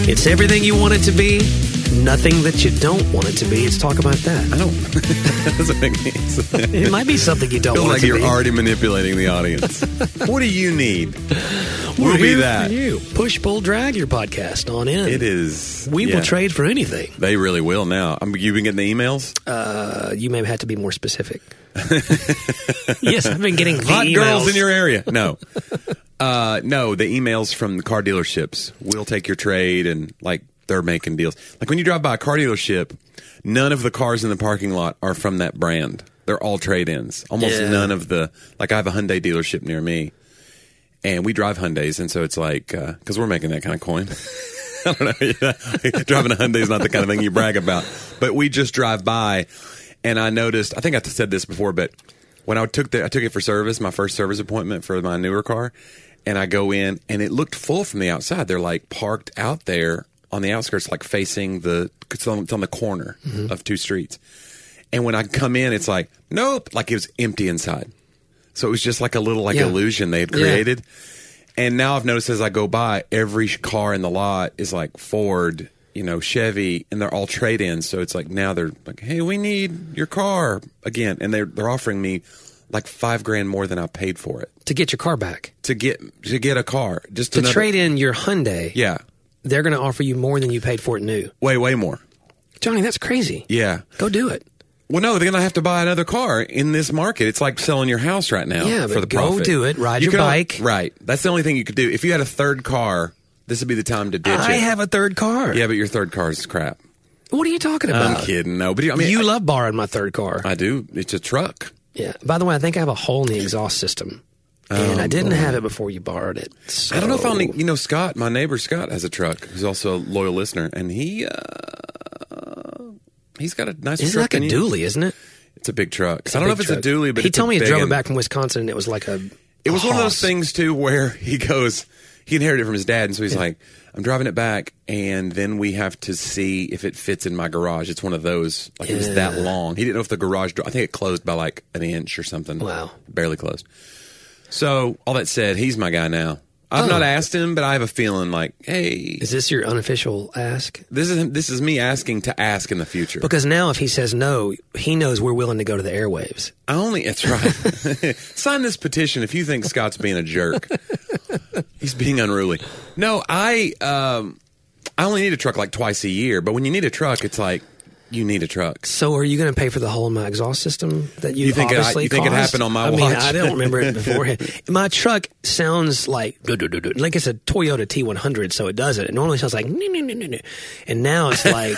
It's everything you want it to be, nothing that you don't want it to be. Let's talk about that. I don't. That doesn't make any sense. It might be something you don't Feels want like it to you're be. already manipulating the audience. What do you need? We're We'll be here that. for you. Push, pull, drag your podcast on in. It is. We yeah. will trade for anything. They really will now. You've been getting the emails? You may have to be more specific. Yes, I've been getting the Hot emails. girls in your area. No. No, the emails from the car dealerships. We'll take your trade, and like they're making deals. Like when you drive by a car dealership, none of the cars in the parking lot are from that brand. They're all trade-ins. Almost none of the, like I have a Hyundai dealership near me, and we drive Hyundais, and so it's like, because we're making that kind of coin. I don't know. Driving a Hyundai is not the kind of thing you brag about. But we just drive by, and I noticed, I think I said this before, but when I took it for service, my first service appointment for my newer car, and I go in, and it looked full from the outside. They're like parked out there on the outskirts, like facing it's on the corner of two streets. And when I come in, it's like, nope, like it was empty inside. So it was just like a little illusion they had created. And now I've noticed as I go by, every car in the lot is like Ford, Chevy, and they're all trade-ins. So it's like now they're like, hey, we need your car again. And they're offering me like $5,000 more than I paid for it. To get your car back. To get a car. Just to another, trade in your Hyundai. Yeah. They're going to offer you more than you paid for it new. Way more. Johnny, that's crazy. Yeah. Go do it. Well, no, they're going to have to buy another car in this market. It's like selling your house right now for the profit. Go do it. Ride your bike. Right. That's the only thing you could do. If you had a third car, this would be the time to ditch it. I have a third car. Yeah, but your third car is crap. What are you talking about? I'm kidding. No, but you love borrowing my third car. I do. It's a truck. Yeah. By the way, I think I have a hole in the exhaust system. And I didn't have it before you borrowed it. So. I don't know if I'll need, Scott, my neighbor Scott has a truck, who's also a loyal listener, and he's got a nice It's truck. like a dually, isn't it? It's a big truck. I don't know if it's a dually, but he it's told me he drove it one. back from Wisconsin, and it was like It was one of those things, too, where he inherited it from his dad, and so he's like, I'm driving it back, and then we have to see if it fits in my garage. It's one of those, like it was that long. He didn't know if the garage door, I think it closed by like an inch or something. Wow. Barely closed. So, all that said, he's my guy now. I've not asked him, but I have a feeling like, hey. Is this your unofficial ask? This is me asking to ask in the future. Because now if he says no, he knows we're willing to go to the airwaves. That's right. Sign this petition if you think Scott's being a jerk. He's being unruly. No, I only need a truck like twice a year, but when you need a truck, it's like, you need a truck. So are you going to pay for the hole in my exhaust system that you think obviously you think it happened on my watch? I don't remember it beforehand. My truck sounds like it's a Toyota T100, so it does it. It normally sounds like and now it's like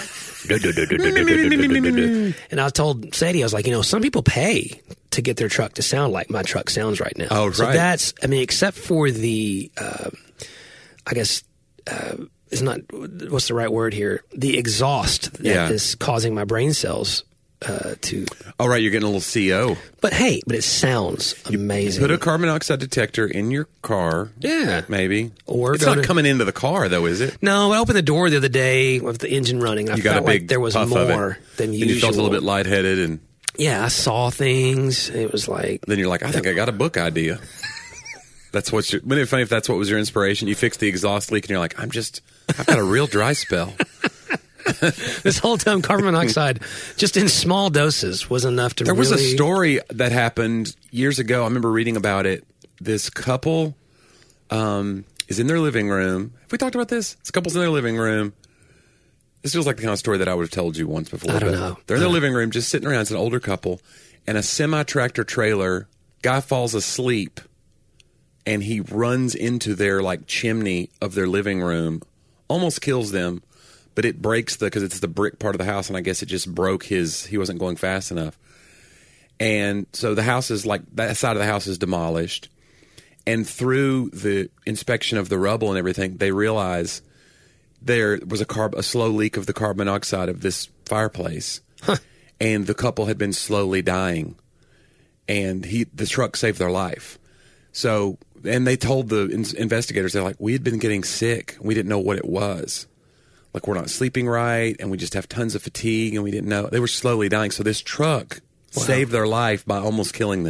and I told Sadie, I was like, some people pay to get their truck to sound like my truck sounds right now. Oh, right. So that's, except for the, I guess. Is not what's the right word here? The exhaust that is causing my brain cells to. Oh, right, you're getting a little CO. But hey, it sounds amazing. Put a carbon monoxide detector in your car. Yeah, maybe. Or it's not coming into the car though, is it? No, I opened the door the other day with the engine running. I felt like there was more than usual. And you felt a little bit lightheaded, and I saw things. It was like. Then you're like, I think I got a book idea. Wouldn't it be funny if that's what was your inspiration? You fixed the exhaust leak and you're like, I've got a real dry spell. This whole time, carbon monoxide, just in small doses, was enough to There was a story that happened years ago. I remember reading about it. This couple is in their living room. Have we talked about this? This couple's in their living room. This feels like the kind of story that I would have told you once before. I don't know. They're in their living room, just sitting around. It's an older couple. And a semi-tractor trailer, guy falls asleep. And he runs into their chimney of their living room, almost kills them, but it breaks because it's the brick part of the house, and I guess it just broke he wasn't going fast enough. And so the house is that side of the house is demolished. And through the inspection of the rubble and everything, they realize there was a slow leak of the carbon monoxide of this fireplace. Huh. And the couple had been slowly dying. And the truck saved their life. So, and they told the investigators, they're like, we had been getting sick. We didn't know what it was. Like, we're not sleeping right, and we just have tons of fatigue, and we didn't know. They were slowly dying. So this truck saved their life by almost killing them.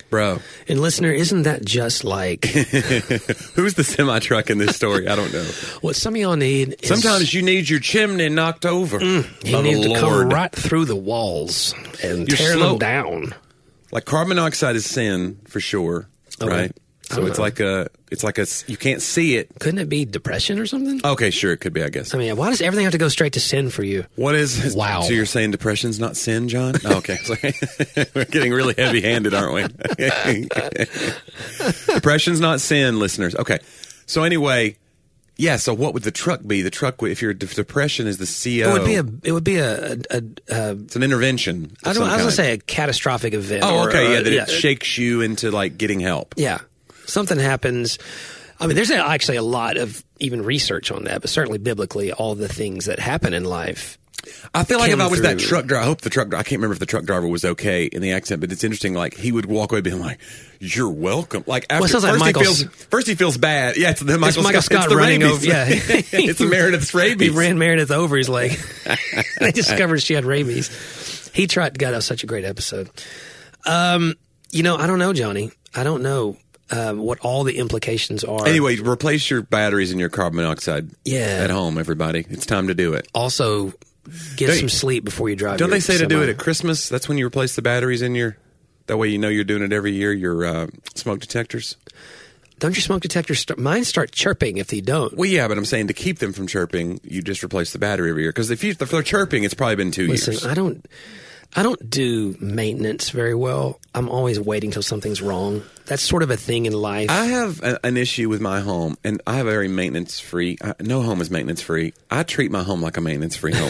Bro. And listener, isn't that just like... Who's the semi-truck in this story? I don't know. What some of y'all need is... Sometimes you need your chimney knocked over. You need to come right through the walls and tear them down. Like carbon monoxide is sin, for sure, right? So it's like a, you can't see it. Couldn't it be depression or something? Okay, sure, it could be, I guess. I mean, why does everything have to go straight to sin for you? What is... Wow. So you're saying depression's not sin, John? Oh, okay. We're getting really heavy-handed, aren't we? Depression's not sin, listeners. Okay. So anyway, yeah, so what would the truck be? The truck, if your depression is the CO... It would be a it's an intervention. I was going to say a catastrophic event. Oh, okay, it shakes you into, like, getting help. Yeah. Something happens. I mean, there's actually a lot of even research on that, but certainly biblically, all the things that happen in life. I feel like if I was that truck driver, I hope the truck driver, I can't remember if the truck driver was okay in the accent, but it's interesting, like, he would walk away being like, "You're welcome." Like, after, first he feels bad. Yeah, it's the Michael Scott. It's the running rabies. Over. Yeah. It's Meredith's rabies. He ran Meredith over. He's like, they discovered she had rabies. He tried, God, that was such a great episode. I don't know, Johnny. I don't know. What all the implications are. Anyway, replace your batteries in your carbon monoxide at home, everybody. It's time to do it. Also, get some sleep before you drive. Don't they say to do it at Christmas? That's when you replace the batteries in your... That way you know you're doing it every year, your smoke detectors. Don't your smoke detectors... Mine start chirping if you don't. Well, yeah, but I'm saying to keep them from chirping, you just replace the battery every year. Because if they're chirping, it's probably been 2 years. Listen, I don't do maintenance very well. I'm always waiting till something's wrong. That's sort of a thing in life. I have an issue with my home, and I have a very maintenance-free... no home is maintenance-free. I treat my home like a maintenance-free home.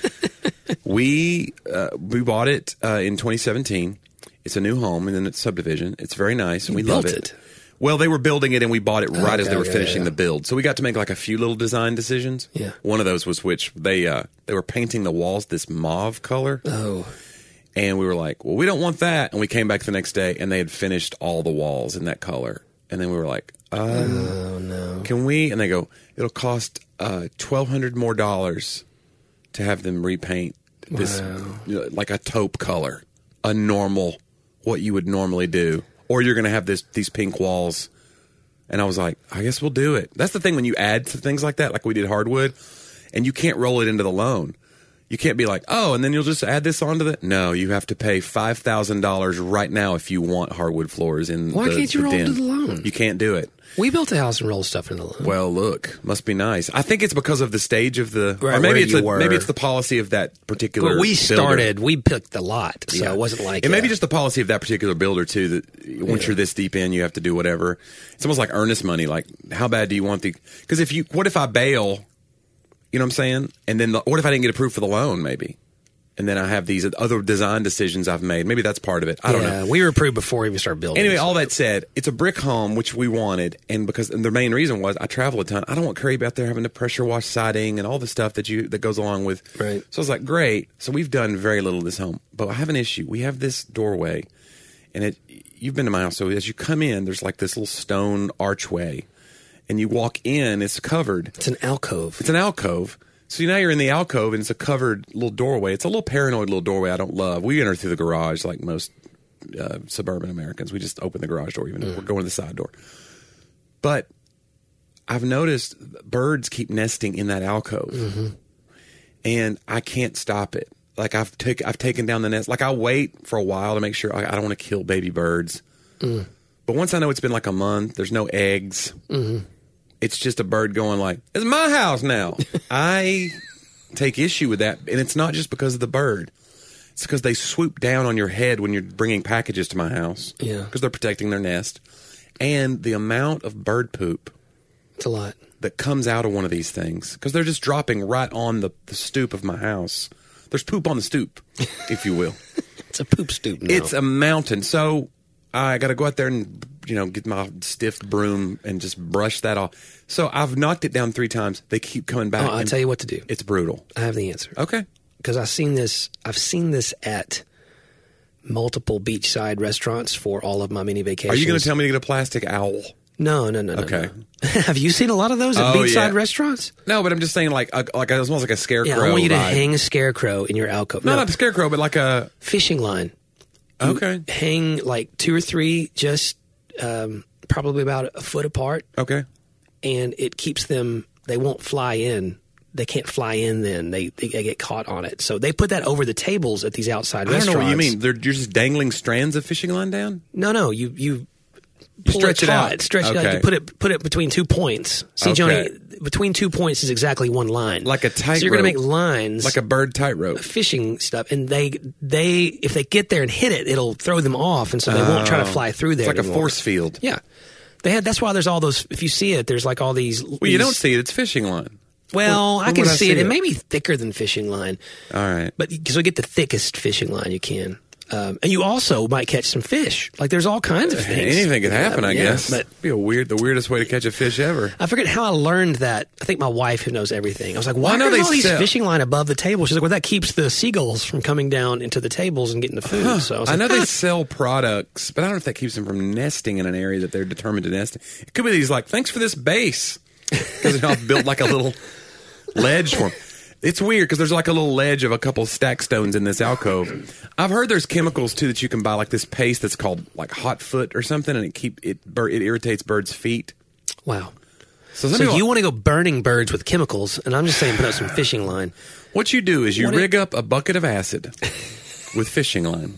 We bought it in 2017. It's a new home, and then it's subdivision. It's very nice, and we love it. Well, they were building it, and we bought it right as they were finishing the build. So we got to make like a few little design decisions. Yeah. One of those was which they were painting the walls this mauve color. Oh. And we were like, well, we don't want that. And we came back the next day, and they had finished all the walls in that color. And then we were like, oh, no. Can we? And they go, it'll cost $1,200 more to have them repaint this, like a taupe color, a normal, what you would normally do. Or you're going to have these pink walls. And I was like, I guess we'll do it. That's the thing when you add to things like that, like we did hardwood, and you can't roll it into the loan. You can't be like, oh, and then you'll just add this onto the... No, you have to pay $5,000 right now if you want hardwood floors in Why can't you roll into the loan? You can't do it. We built a house and rolled stuff in the loan. Well, look, must be nice. I think it's because of the stage of the... Right, or maybe it's the policy of that particular builder. But we picked the lot, so it wasn't like... It may be just the policy of that particular builder, too, that once you're this deep in, you have to do whatever. It's almost like earnest money. Like, how bad do you want the... Because what if I bail... You know what I'm saying? And then what if I didn't get approved for the loan, maybe? And then I have these other design decisions I've made. Maybe that's part of it. I don't know. We were approved before we even started building. Anyway, all that said, it's a brick home, which we wanted. And the main reason was I travel a ton. I don't want Kirby out there having to pressure wash siding and all the stuff that goes along with. Right. So I was like, great. So we've done very little of this home. But I have an issue. We have this doorway. And you've been to my house. So as you come in, there's like this little stone archway. And you walk in, it's covered. It's an alcove. It's an alcove. So now you're in the alcove, and it's a covered little doorway. It's a little paranoid little doorway I don't love. We enter through the garage like most suburban Americans. We just open the garage door, even if we're going to the side door. But I've noticed birds keep nesting in that alcove, and I can't stop it. Like I've taken down the nest. Like I wait for a while to make sure I don't want to kill baby birds. But once I know it's been like a month, there's no eggs. It's just a bird going like, it's my house now. I take issue with that. And it's not just because of the bird. It's because they swoop down on your head when you're bringing packages to my house. Yeah. Because they're protecting their nest. And the amount of bird poop. It's a lot. That comes out of one of these things. Because they're just dropping right on the stoop of my house. There's poop on the stoop, if you will. It's a poop stoop now. It's a mountain. So I got to go out there and... get my stiff broom and just brush that off. So I've knocked it down 3 times. They keep coming back. I'll tell you what to do. It's brutal. I have the answer. Okay. Because I've seen this at multiple beachside restaurants for all of my mini vacations. Are you going to tell me to get a plastic owl? No. Okay. No. Have you seen a lot of those at beachside restaurants? No, but I'm just saying like almost like a scarecrow. Yeah, I want you to ride. Hang a scarecrow in your alcove. No, not a scarecrow, but like a... Fishing line. You Okay. hang like 2 or 3 just probably about a foot apart, Okay. and it keeps them, they won't fly in. They can't fly in then. They get caught on it. So they put that over the tables at these outside I don't restaurants. know what you mean. You're just dangling strands of fishing line down? No, you pull stretch it out. taut, stretch it out. Okay. You put it between 2 points. See, Okay. Johnny, between 2 points is exactly one line. Like a tightrope. So you're going to make lines. Like a bird tightrope. Fishing stuff, and they if they get there and hit it, it'll throw them off, and so they won't try to fly through there. It's like anymore. a force field. Yeah, that's why there's all those. If you see it, there's like all these. Well, you don't see it. It's fishing line. Well, When I can would I see see it. It it? may be thicker than fishing line, All right. but so get the thickest fishing line you can. And you also might catch some fish. Like there's all kinds of things. Anything could happen, I Yeah, guess. But Be the weirdest way to catch a fish ever. I forget how I learned that. I think my wife, who knows everything, I was like, why I know are they all these sell- fishing line above the table? She's like, well, that keeps the seagulls from coming down into the tables and getting the food. So I was I like, know they sell products, but I don't know if that keeps them from nesting in an area that they're determined to nest in. It could be these like, thanks for this base. Because they've built like a little ledge for them. It's weird because there's like a little ledge of a couple stack stones in this alcove. I've heard there's chemicals too that you can buy, like this paste that's called like hot foot or something, and it irritates birds' feet. wow. So So you want to go burning birds with chemicals, and I'm just saying put up some fishing line. what you do is you What rig up a bucket of acid with fishing line.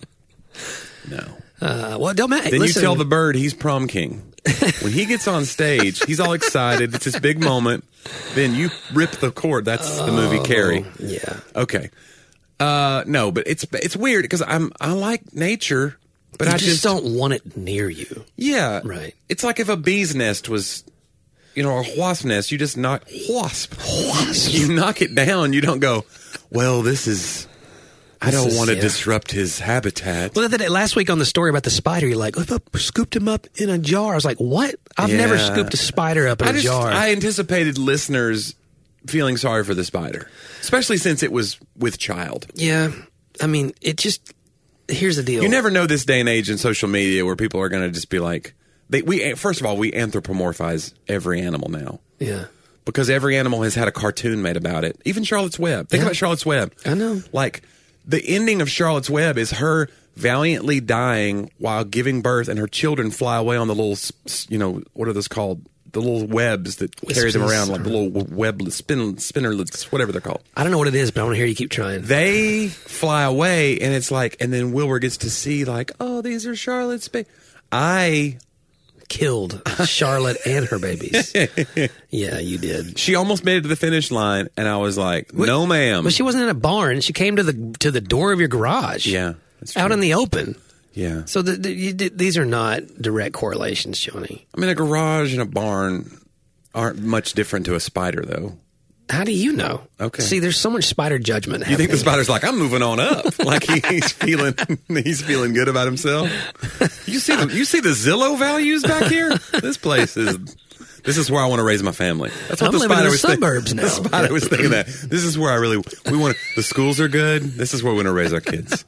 No. Well, it don't matter. Then Listen, you tell the bird he's prom king. When he gets on stage, he's all excited. It's this big moment. Then you rip the cord. That's the movie Carrie. Yeah. Okay. No, but it's weird because I like nature, but You I just don't want it near you. yeah. Right. It's like if a bee's nest was, or a wasp nest. You just knock wasp. You knock it down. You don't go, well, this is. I don't is- want to yeah. disrupt his habitat. Well, last week on the story about the spider, you're like, if I scooped him up in a jar. I was like, what? I've never Yeah. scooped a spider up in a jar. I anticipated listeners feeling sorry for the spider, especially since it was with child. Yeah. I mean, here's the deal. You never know this day and age in social media where people are going to just be like, first of all, we anthropomorphize every animal now. Yeah. Because every animal has had a cartoon made about it. Even Charlotte's Web. Think Yeah. about Charlotte's Web. I know. Like, the ending of Charlotte's Web is her valiantly dying while giving birth, and her children fly away on the little, what are those called? The little webs that carry them Wispers around, like the little spinnerlets, whatever they're called. I don't know what it is, but I want to hear you keep trying. They fly away, and it's like, and then Wilbur gets to see, like, oh, these are Charlotte's babies. I Killed Charlotte and her babies. Yeah, you did. She almost made it to the finish line, and I was like, no, ma'am. But she wasn't in a barn. She came to the door of your garage. Yeah, that's out true. in the open. Yeah. So these are not direct correlations, Johnny. I mean, a garage and a barn aren't much different to a spider, though. How do you know? Okay. See, there's so much spider judgment. You think the happening. spider's like, I'm moving on up, like he's feeling good about himself? You see the Zillow values back here? This is where I want to raise my family. That's what I'm the living in spider the was thinking. suburbs now. The spider was thinking that. This is where we want. The schools are good. This is where we want to raise our kids.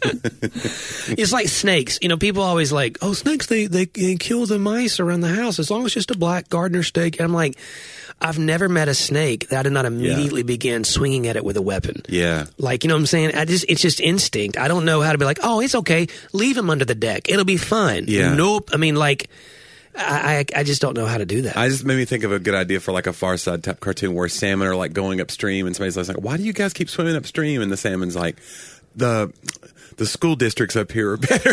It's like snakes. People always like, oh, snakes, they kill the mice around the house as long as it's just a black gardener snake. And I'm like, I've never met a snake that I did not immediately begin swinging at it with a weapon. Yeah. Like, you know what I'm saying? It's just instinct. I don't know how to be like, oh, it's okay. Leave him under the deck. It'll be fine. Yeah. Nope. I mean, like, I just don't know how to do that. I just made me think of a good idea for like a Far Side type cartoon where salmon are like going upstream, and somebody's like, why do you guys keep swimming upstream? And the salmon's like, the school districts up here are better.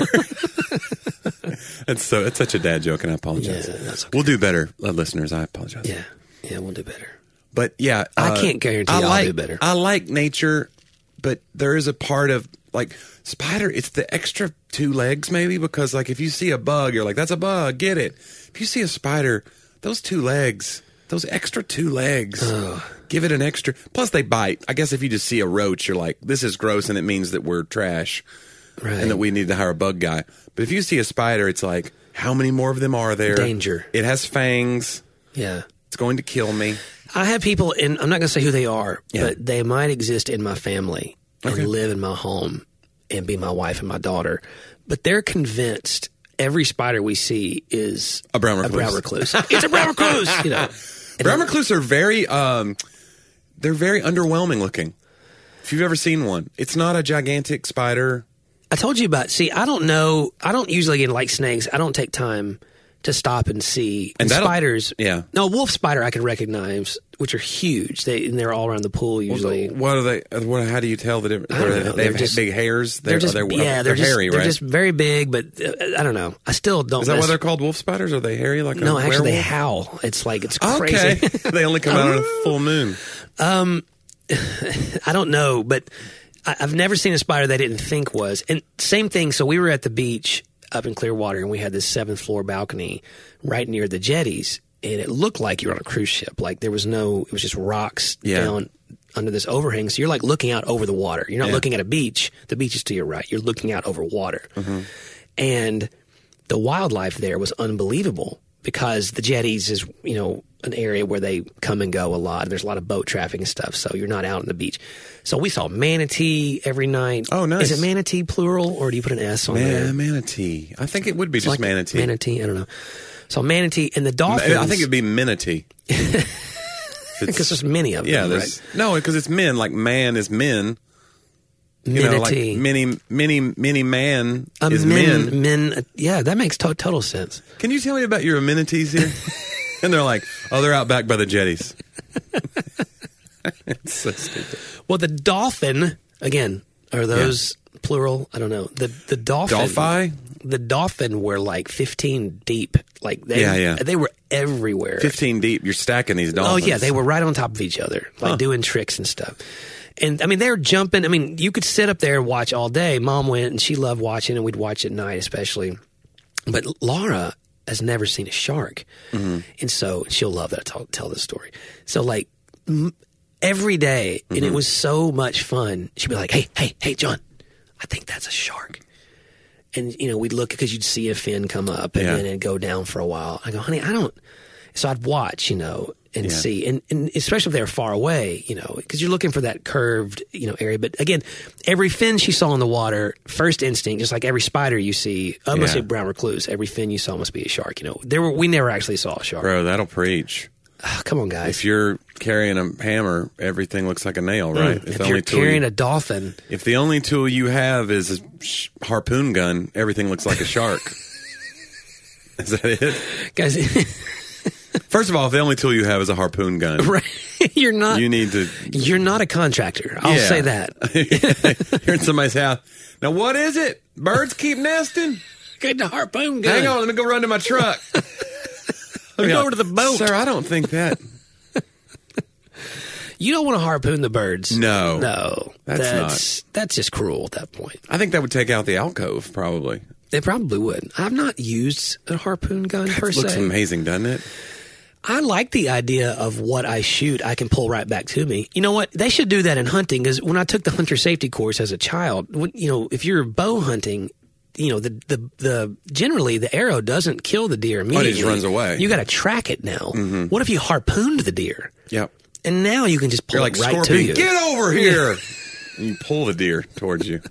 It's such a dad joke, and I apologize. Yeah, that's okay. We'll do better, listeners. I apologize. Yeah, we'll do better. But yeah, I can't guarantee I'll do better. I like nature, but there is a part of like spider. It's the extra 2 legs, maybe, because like if you see a bug, you're like, that's a bug, get it. If you see a spider, those 2 legs, those extra 2 legs, give it an extra. Plus, they bite. I guess if you just see a roach, you're like, this is gross, and it means that we're trash, Right. and that we need to hire a bug guy. But if you see a spider, it's like, how many more of them are there? Danger. It has fangs. Yeah. It's going to kill me. I have people, and I'm not going to say who they are, Yeah. but they might exist in my family and Okay. live in my home and be my wife and my daughter. But they're convinced every spider we see is A brown recluse. It's a brown recluse. Brown recluse are very, they're very underwhelming looking. If you've ever seen one, it's not a gigantic spider. I told you about. See, I don't know. I don't usually get like snakes. I don't take time to stop and see. And spiders. Yeah. No, wolf spider I can recognize, which are huge. They're all around the pool usually. What are they? How do you tell the difference? They have just big hairs. They're hairy, right? They're just very big, but I don't know. I still don't. Is that why they're called wolf spiders? Are they hairy like no? a Actually, werewolf? they howl. It's like it's crazy. Okay. They only come out on a full moon. I don't know, but I've never seen a spider that I didn't think was. And same thing. So we were at the beach up in Clearwater, and we had this 7th floor balcony right near the jetties, and it looked like you were on a cruise ship. Like there was it was just rocks down under this overhang. So you're like looking out over the water. You're not looking at a beach. The beach is to your right. You're looking out over water. Mm-hmm. And the wildlife there was unbelievable because the jetties is, an area where they come and go a lot. There's a lot of boat traffic and stuff, so you're not out on the beach. So we saw manatee every night. Oh, nice. Is it manatee plural, or do you put an S on there? Yeah, manatee. I think it would be just manatee. Manatee, I don't know. So manatee and the dolphins. I think it'd be manatee. Because there's many of them, yeah, right? No, because it's men. Like man is men. Manatee. Like many man is men. Men, yeah, that makes total sense. Can you tell me about your amenities here? And they're like, they're out back by the jetties. It's so stupid. Well, the dolphin, again, are those plural? I don't know. The dolphin. Dolphi? The dolphin were like 15 deep. Like they were everywhere. 15 deep. You're stacking these dolphins. Oh, yeah. They were right on top of each other, like doing tricks and stuff. And, I mean, they were jumping. I mean, you could sit up there and watch all day. Mom went, and she loved watching, and we'd watch at night especially. But Laura has never seen a shark. Mm-hmm. And so she'll love that I tell this story. So, like, every day, and it was so much fun, she'd be like, hey, John, I think that's a shark. And, we'd look because you'd see a fin come up and then it'd go down for a while. I go, honey, I don't. So I'd watch, and see. And especially if they're far away, because you're looking for that curved, area. But again, every fin she saw in the water, first instinct, just like every spider you see, I must say brown recluse, every fin you saw must be a shark. We never actually saw a shark. Bro, that'll preach. Oh, come on, guys. If you're carrying a hammer, everything looks like a nail, right? If you're carrying a dolphin. If the only tool you have is a harpoon gun, everything looks like a shark. Is that it? Guys. First of all, if the only tool you have is a harpoon gun. Right. You're not a contractor. I'll say that. You're in somebody's house. Now, what is it? Birds keep nesting? Get the harpoon gun. Hang on, let me go run to my truck. Let me go over to the boat. Sir, I don't think that. You don't want to harpoon the birds. No. That's just cruel at that point. I think that would take out the alcove, probably. It probably would. I've not used a harpoon gun per se. It looks amazing, doesn't it? I like the idea of what I shoot, I can pull right back to me. You know what? They should do that in hunting, because when I took the hunter safety course as a child, if you're bow hunting, generally the arrow doesn't kill the deer immediately. It just runs away. You got to track it now. Mm-hmm. What if you harpooned the deer? Yep. And now you can just pull it right Scorpion, to you. Get over here! And you pull the deer towards you.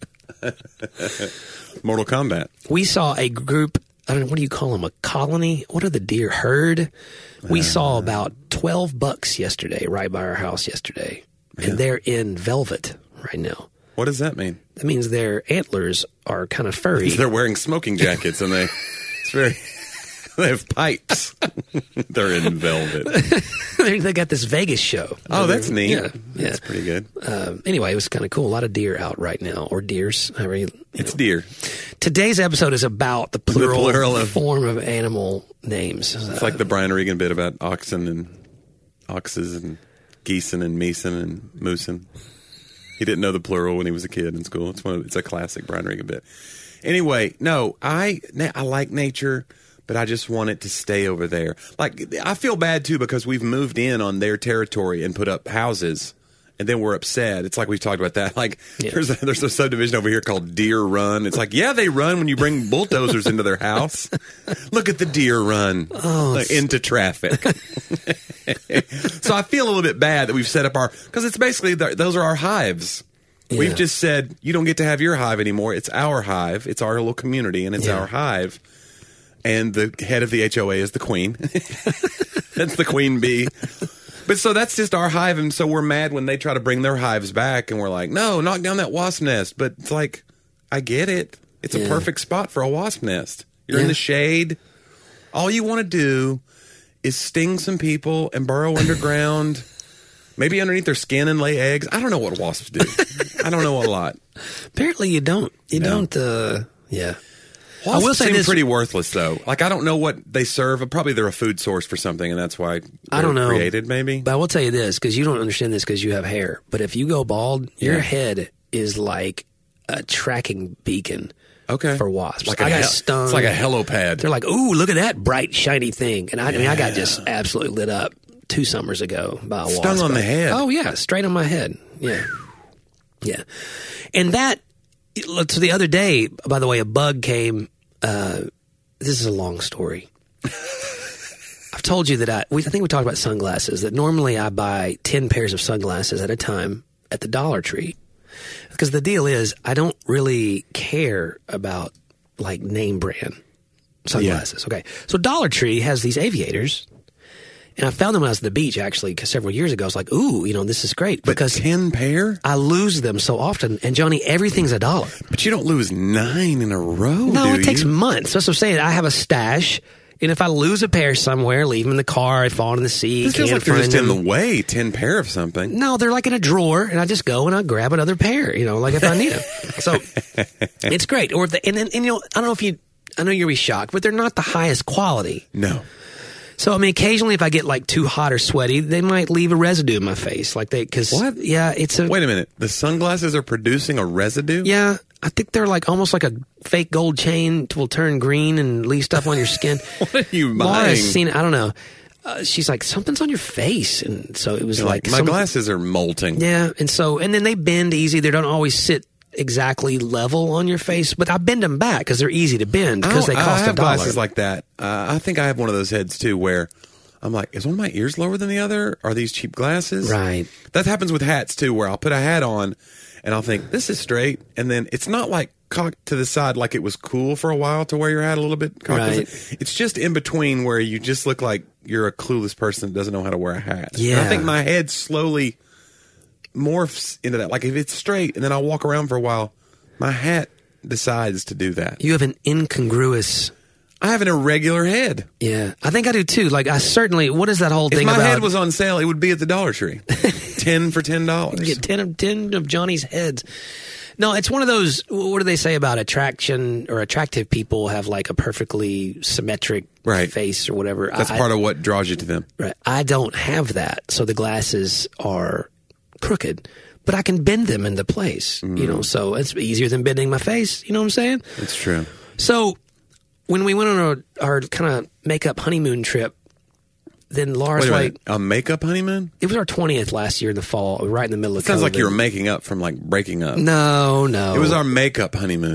Mortal Kombat. We saw a group. I don't know, what do you call them? A colony? What are the deer? Herd? We saw about 12 bucks yesterday, right by our house yesterday. And they're in velvet right now. What does that mean? That means their antlers are kind of furry. They're wearing smoking jackets and they have pipes. They're in velvet. They got this Vegas show. Oh, that's neat. Yeah. That's pretty good. Anyway, it was kind of cool. A lot of deer out right now, or deers. It's deer. Today's episode is about the plural form of animal names. It's like the Brian Regan bit about oxen and oxes and geesen and meesen and moosen. He didn't know the plural when he was a kid in school. It's a classic Brian Regan bit. Anyway, no, I like nature, but I just want it to stay over there. Like, I feel bad too because we've moved in on their territory and put up houses, and then we're upset. It's like we've talked about that. Like, there's a subdivision over here called Deer Run. It's like, yeah, they run when you bring bulldozers into their house. Look at the deer run into traffic. So I feel a little bit bad that we've set up because it's basically, those are our hives. Yeah. We've just said, you don't get to have your hive anymore. It's our hive. It's our little community, and it's our hive. And the head of the HOA is the queen. That's the queen bee. But so that's just our hive, and so we're mad when they try to bring their hives back, and we're like, no, knock down that wasp nest. But it's like, I get it. It's a perfect spot for a wasp nest. You're in Yeah. the shade. All you want to do is sting some people and burrow underground, maybe underneath their skin and lay eggs. I don't know what wasps do. I don't know a lot. Apparently you don't. You No. don't, yeah. Wasps I will say seem this. pretty worthless, though. Like, I don't know what they serve. Probably they're a food source for something, and that's why I don't they're know. created, maybe. But I will tell you this, because you don't understand this because you have hair. But if you go bald, your head is like a tracking beacon Okay. for wasps. Like I a got hel- stung. It's like a helipad. They're like, ooh, look at that bright, shiny thing. And I mean, I got just absolutely lit up 2 summers ago by a wasp. Stung on the head. Oh, yeah, straight on my head. Yeah. Yeah. And that, so the other day, by the way, a bug came. This is a long story. I've told you that I think we talked about sunglasses, that normally I buy 10 pairs of sunglasses at a time at the Dollar Tree. Because the deal is, I don't really care about like name brand sunglasses. Okay. So Dollar Tree has these aviators. And I found them when I was at the beach, actually, several years ago. I was like, ooh, this is great. But Because 10 pair? I lose them so often. And Johnny, everything's $1. But you don't lose 9 in a row, No, do it takes you? months. That's what I'm saying. I have a stash. And if I lose a pair somewhere, leave them in the car, I fall in the sea, This feels can't like they're find just in them. the way, 10 pair of something. No, they're like in a drawer, and I just go and I grab another pair, like if I need them. So it's great. Or and I don't know if I know you'll be shocked, but they're not the highest quality. No. So I mean, occasionally if I get like too hot or sweaty, they might leave a residue in my face, because What? Yeah, it's a Wait a minute. The sunglasses are producing a residue? yeah. I think they're like almost like a fake gold chain will turn green and leave stuff on your skin. What are you Laura's buying? seen it. I don't know. She's like, something's on your face, and so it was You're like my glasses are molting. Yeah, and then they bend easy. They don't always sit exactly level on your face, but I bend them back because they're easy to bend because they I cost have $1. glasses like that. I think I have one of those heads too, where I'm like, is one of my ears lower than the other? Are these cheap glasses? Right. That happens with hats too, where I'll put a hat on and I'll think this is straight, and then it's not like cocked to the side like it was cool for a while to wear your hat a little bit cocked. Right. It's just in between where you just look like you're a clueless person that doesn't know how to wear a hat. Yeah. And I think my head slowly morphs into that. Like if it's straight and then I'll walk around for a while, my hat decides to do that. You have an incongruous. I have an irregular head. Yeah, I think I do too. Like I certainly. What is that whole If thing my about? head was on sale, it would be at the Dollar Tree. 10 for $10. Get 10 of Johnny's heads. No, it's one of those. What do they say about attraction or attractive people have like a perfectly symmetric Right. face or whatever? That's part of what draws you to them. Right. I don't have that, so the glasses are crooked, but I can bend them into place. So it's easier than bending my face. You know what I'm saying? It's true. So when we went on our kind of makeup honeymoon trip, then Laura's Wait a like, minute. A makeup honeymoon? it was our 20th last year in the fall, right in the middle of Sounds like COVID. you were making up from like breaking up. No. It was our makeup honeymoon.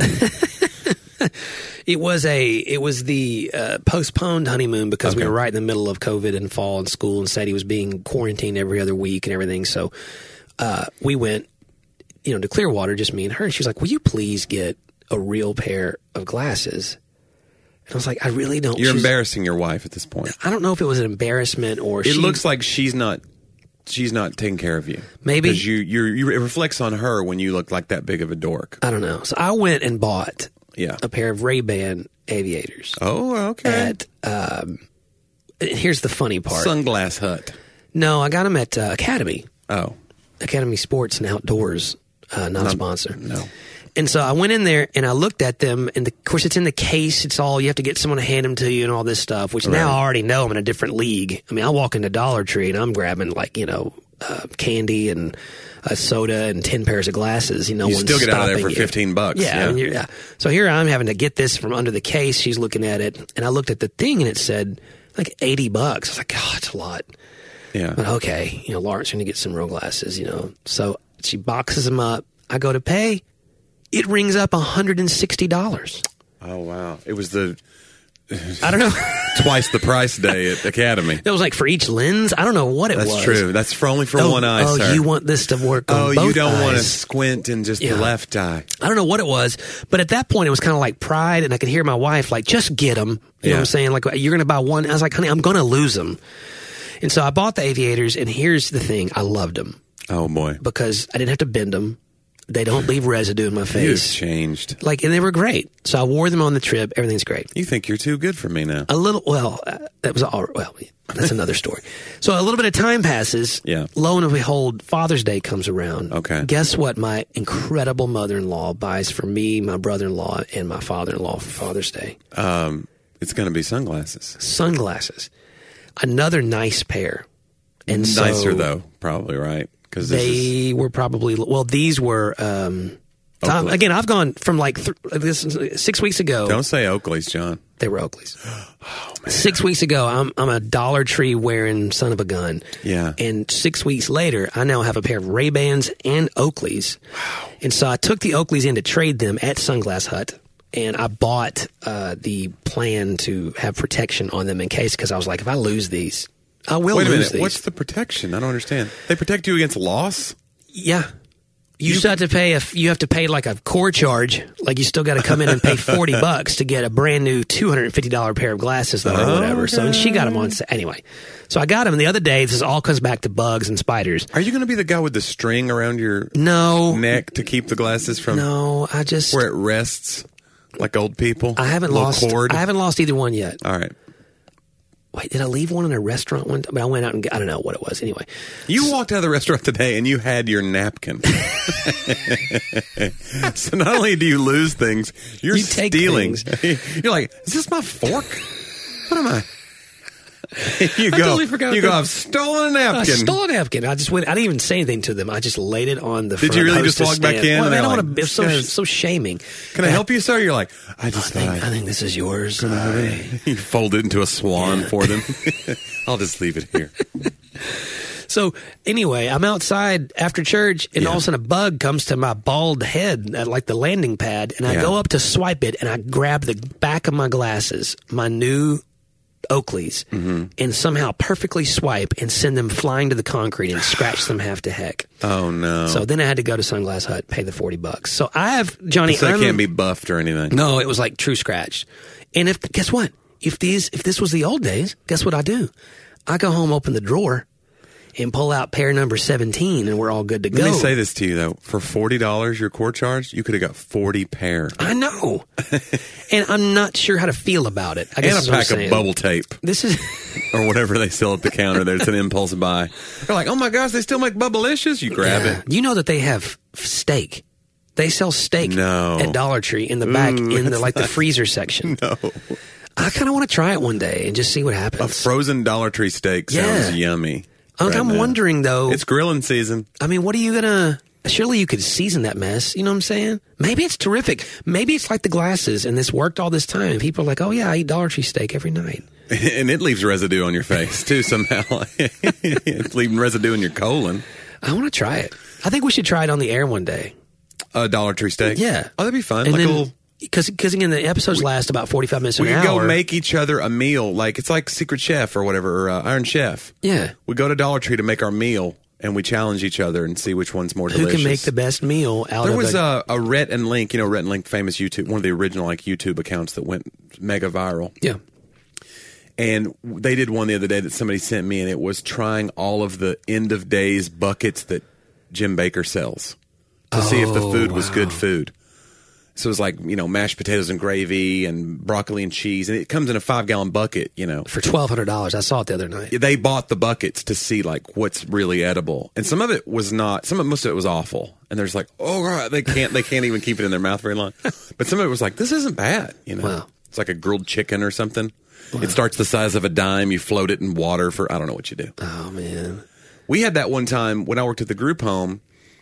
It was the postponed honeymoon because we Okay. were right in the middle of COVID and fall and school, and Sadie was being quarantined every other week and everything. So we went, to Clearwater, just me and her. And she was like, "Will you please get a real pair of glasses?" And I was like, "I really don't." You're She's- embarrassing your wife at this point. I don't know if it was an embarrassment or It looks like she's not taking care of you. Maybe. Because it reflects on her when you look like that big of a dork. I don't know. So I went and bought Yeah. a pair of Ray-Ban aviators. Oh, okay. Here's the funny part. Sunglass Hut. No, I got them at Academy Sports and Outdoors, not a sponsor. No. And so I went in there and I looked at them, and of course it's in the case. It's all, you have to get someone to hand them to you and all this stuff, which now I already know I'm in a different league. I mean, I walk into Dollar Tree and I'm grabbing candy and a soda and 10 pairs of glasses. You still get out of there for you. $15. Yeah. Yeah. So here I'm having to get this from under the case. She's looking at it, and I looked at the thing and it said like $80. I was like, God, it's a lot. Yeah. But okay, Lauren's going to get some real glasses, So she boxes them up. I go to pay. It rings up $160. Oh, wow. It was the I don't know. twice the price day at Academy. It was like for each lens. I don't know what it was. That's true. That's for only for one eye, oh, sir. you want this to work on both you don't want to eyes. squint in just the Yeah. left eye. I don't know what it was, but at that point it was kind of like pride, and I could hear my wife like, just get them. You know what I'm saying? Like, you're going to buy one. I was like, honey, I'm going to lose them. And so I bought the aviators, and here's the thing. I loved them Oh, boy. because I didn't have to bend them. They don't leave residue in my You've face. changed. Like, and they were great. So I wore them on the trip. Everything's great. You think you're too good for me now. A little, that was all, that's another story. So a little bit of time passes. Yeah. Lo and behold, Father's Day comes around. Okay. Guess what my incredible mother-in-law buys for me, my brother-in-law, and my father-in-law for Father's Day? It's going to be sunglasses. Sunglasses. Another nice pair. And Nicer, so though, probably, right? Because they were probably, these were, again, I've gone from like this 6 weeks ago. Don't say Oakley's, John. They were Oakley's. Oh, man. 6 weeks ago, I'm a Dollar Tree wearing son of a gun. Yeah. And 6 weeks later, I now have a pair of Ray-Bans and Oakleys. Wow. And so I took the Oakleys in to trade them at Sunglass Hut. And I bought the plan to have protection on them in case, because I was like, if I lose these, I will Wait a lose minute. these. What's the protection? I don't understand. They protect you against loss? Yeah. You still have to pay you have to pay like a core charge. Like you still got to come in and pay $40 to get a brand new $250 pair of glasses though, or whatever. Okay. So and she got them on anyway. So I got them the other day. This all comes back to bugs and spiders. Are you going to be the guy with the string around your neck to keep the glasses from where it rests like old people? I haven't lost either one yet. All right. Wait, did I leave one in a restaurant one time? But I went out and I don't know what it was. Anyway. You walked out of the restaurant today and you had your napkin. So not only do you lose things, you're stealing. You're like, is this my fork? What am I? You go, totally forgot I've stolen a napkin. I stole a napkin. I just went. I didn't even say anything to them. I just laid it on the. Did you really just walk back in? Well, and I don't like, want to. It's so shaming. Can I help you, sir? You're like, I think this is yours. You fold it into a swan for them. I'll just leave it here. So anyway, I'm outside after church, and all of a sudden a bug comes to my bald head, at like the landing pad, and I go up to swipe it, and I grab the back of my glasses, my new Oakleys, and somehow perfectly swipe and send them flying to the concrete and scratch them half to heck. Oh no! So then I had to go to Sunglass Hut, pay the $40. So I have Johnny. So they can't be buffed or anything. No, it was like true scratch. And guess what? If this was the old days, guess what I do? I go home, open the drawer, and pull out pair number 17, and we're all good to go. Let me say this to you, though. For $40, your core charge, you could have got 40 pair. I know. And I'm not sure how to feel about it. I guess and a pack of bubble tape. This is... or whatever they sell at the counter there. It's an impulse buy. They're like, oh, my gosh, they still make Bubblicious? You grab it. You know that they have steak. They sell steak at Dollar Tree in the back, in the freezer section. No. I kind of want to try it one day and just see what happens. A frozen Dollar Tree steak sounds yummy. I'm wondering, though. It's grilling season. I mean, what are you going to... Surely you could season that mess. You know what I'm saying? Maybe it's terrific. Maybe it's like the glasses, and this worked all this time. And people are like, oh, yeah, I eat Dollar Tree steak every night. And it leaves residue on your face, too, somehow. It's leaving residue in your colon. I want to try it. I think we should try it on the air one day. A Dollar Tree steak? Yeah. Oh, that'd be fun. And like then, a little... Because again, the episodes last about 45 minutes an hour. We could go make each other a meal. Like, it's like Secret Chef or whatever, or Iron Chef. Yeah. We go to Dollar Tree to make our meal, and we challenge each other and see which one's more delicious. Who can make the best meal out of There was a Rhett and Link, Rhett and Link, famous YouTube, one of the original YouTube accounts that went mega viral. Yeah. And they did one the other day that somebody sent me, and it was trying all of the end of days buckets that Jim Baker sells to see if the food was good food. So it was like, mashed potatoes and gravy and broccoli and cheese. And it comes in a 5-gallon bucket, For $1,200. I saw it the other night. They bought the buckets to see, what's really edible. And some of it was not, most of it was awful. And they're just like, oh, God, they can't even keep it in their mouth very long. But some of it was like, this isn't bad, Wow. It's like a grilled chicken or something. Wow. It starts the size of a dime. You float it in water for, I don't know what you do. Oh, man. We had that one time when I worked at the group home,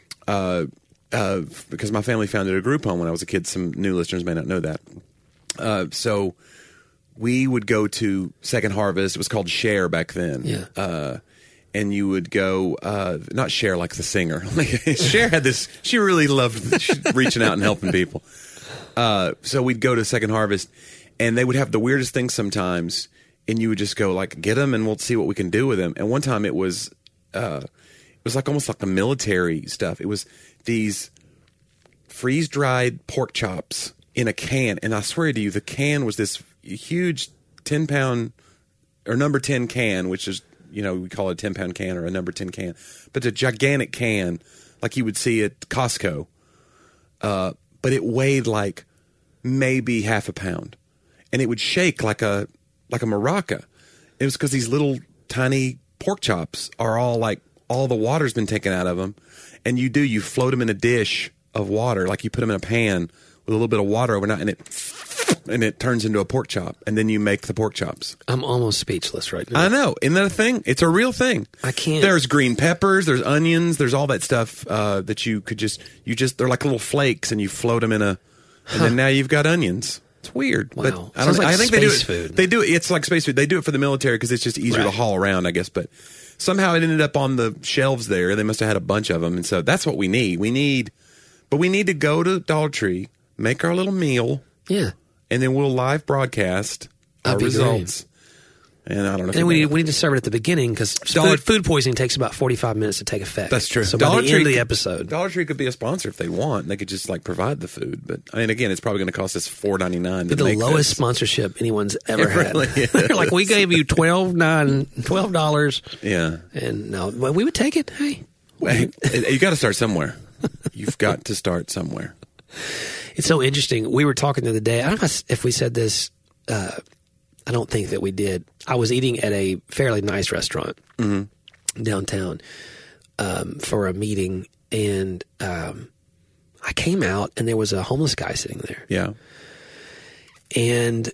because my family founded a group home when I was a kid. Some new listeners may not know that. So we would go to Second Harvest. It was called Share back then. Yeah. And you would go, not Cher like the singer. Cher had this, she really loved reaching out and helping people. So we'd go to Second Harvest, and they would have the weirdest things sometimes, and you would just go, get them, and we'll see what we can do with them. And one time it was almost like the military stuff. It was these freeze-dried pork chops in a can, and I swear to you, the can was this huge 10-pound or number 10 can, which is, we call it a 10-pound can or a number 10 can, but a gigantic can like you would see at Costco but it weighed like maybe half a pound, and it would shake like a maraca. It was because these little tiny pork chops are all the water's been taken out of them, and you float them in a dish of water, like you put them in a pan with a little bit of water overnight, and it turns into a pork chop, and then you make the pork chops. I'm almost speechless right now. I know. Isn't that a thing? It's a real thing. I can't. There's green peppers, there's onions, there's all that stuff that you could they're like little flakes, and you float them and then now you've got onions. It's weird. Wow. But I think they do it. Food. They do it. It's like space food. They do it for the military because it's just easier to haul around, I guess. But somehow it ended up on the shelves there. They must have had a bunch of them, and so that's what we need. We need to go to Dollar Tree, make our little meal, and then we'll live broadcast our results. And I don't know. And we need to serve it at the beginning because food poisoning takes about 45 minutes to take effect. That's true. So by the end of the episode, Dollar Tree could be a sponsor if they want. They could just provide the food. But I mean, again, it's probably going to cost us $4.99. The lowest sponsorship anyone's ever had. Really They're like, we gave you $12. Yeah. And no, we would take it. Hey, you got to start somewhere. You've got to start somewhere. It's so interesting. We were talking the other day. I don't know if we said this. I don't think that we did. I was eating at a fairly nice restaurant downtown for a meeting, and I came out, and there was a homeless guy sitting there. Yeah. And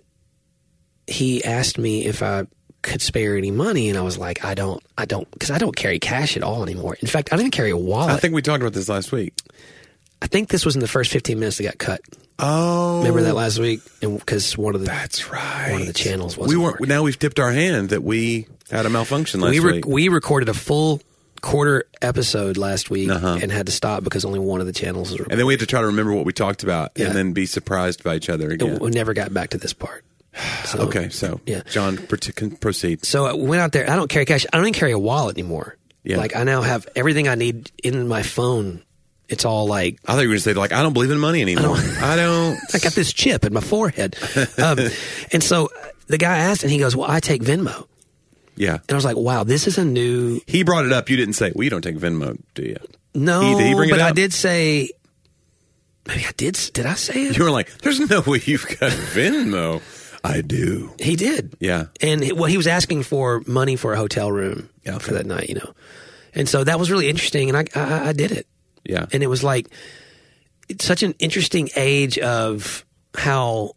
he asked me if I could spare any money, and I was like, I don't, because I don't carry cash at all anymore. In fact, I don't even carry a wallet. I think we talked about this last week. I think this was in the first 15 minutes that got cut. Oh, remember that last week? Because that's right. One of the channels wasn't working. Now we've tipped our hand that we had a malfunction last week. We recorded a full quarter episode last week and had to stop because only one of the channels was recorded. And then we had to try to remember what we talked about and then be surprised by each other again. We never got back to this part. So, John, proceed. So I went out there. I don't carry cash. I don't even carry a wallet anymore. Yeah. Like I now have everything I need in my phone. It's all like... I thought you were going to say, like, I don't believe in money anymore. I don't. I got this chip in my forehead. And so the guy asked, and he goes, well, I take Venmo. Yeah. And I was like, wow, this is a new... He brought it up. You didn't say, well, you don't take Venmo, do you? No, did he bring it up? I did say... Maybe I did. Did I say it? You were like, there's no way you've got Venmo. I do. He did. Yeah. And he was asking for money for a hotel room for that night, And so that was really interesting, and I did it. Yeah. And it was like, it's such an interesting age of how,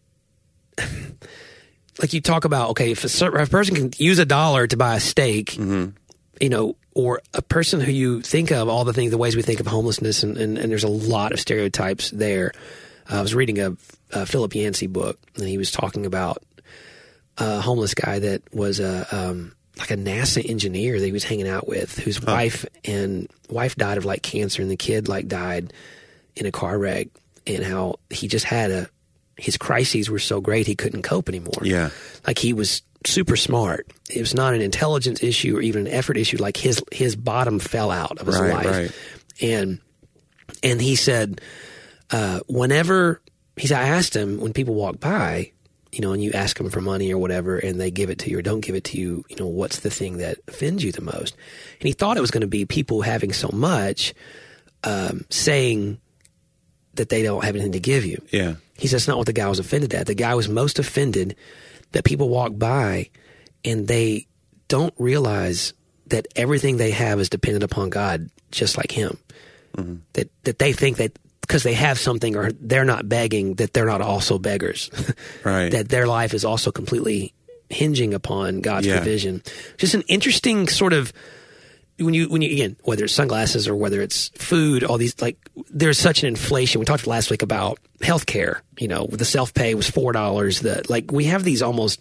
like you talk about, okay, if a person can use $1 to buy a steak, or a person who you think of all the ways we think of homelessness, and there's a lot of stereotypes there. I was reading a Philip Yancey book, and he was talking about a homeless guy that was like a NASA engineer that he was hanging out with, whose wife died of like cancer, and the kid like died in a car wreck, and how he just had his crises were so great he couldn't cope anymore. Yeah. Like he was super smart. It was not an intelligence issue or even an effort issue. Like his bottom fell out of his life. Right. And he said, I asked him when people walk by, and you ask them for money or whatever, and they give it to you or don't give it to you, what's the thing that offends you the most? And he thought it was going to be people having so much, saying that they don't have anything to give you. Yeah. He says that's not what the guy was offended at. The guy was most offended that people walk by and they don't realize that everything they have is dependent upon God, just like him. Mm-hmm. That they think that because they have something or they're not begging, that they're not also beggars. Right. That their life is also completely hinging upon God's provision. Just an interesting sort of, when you again, whether it's sunglasses or whether it's food, all these, like, there's such an inflation. We talked last week about healthcare, the self-pay was $4. We have these almost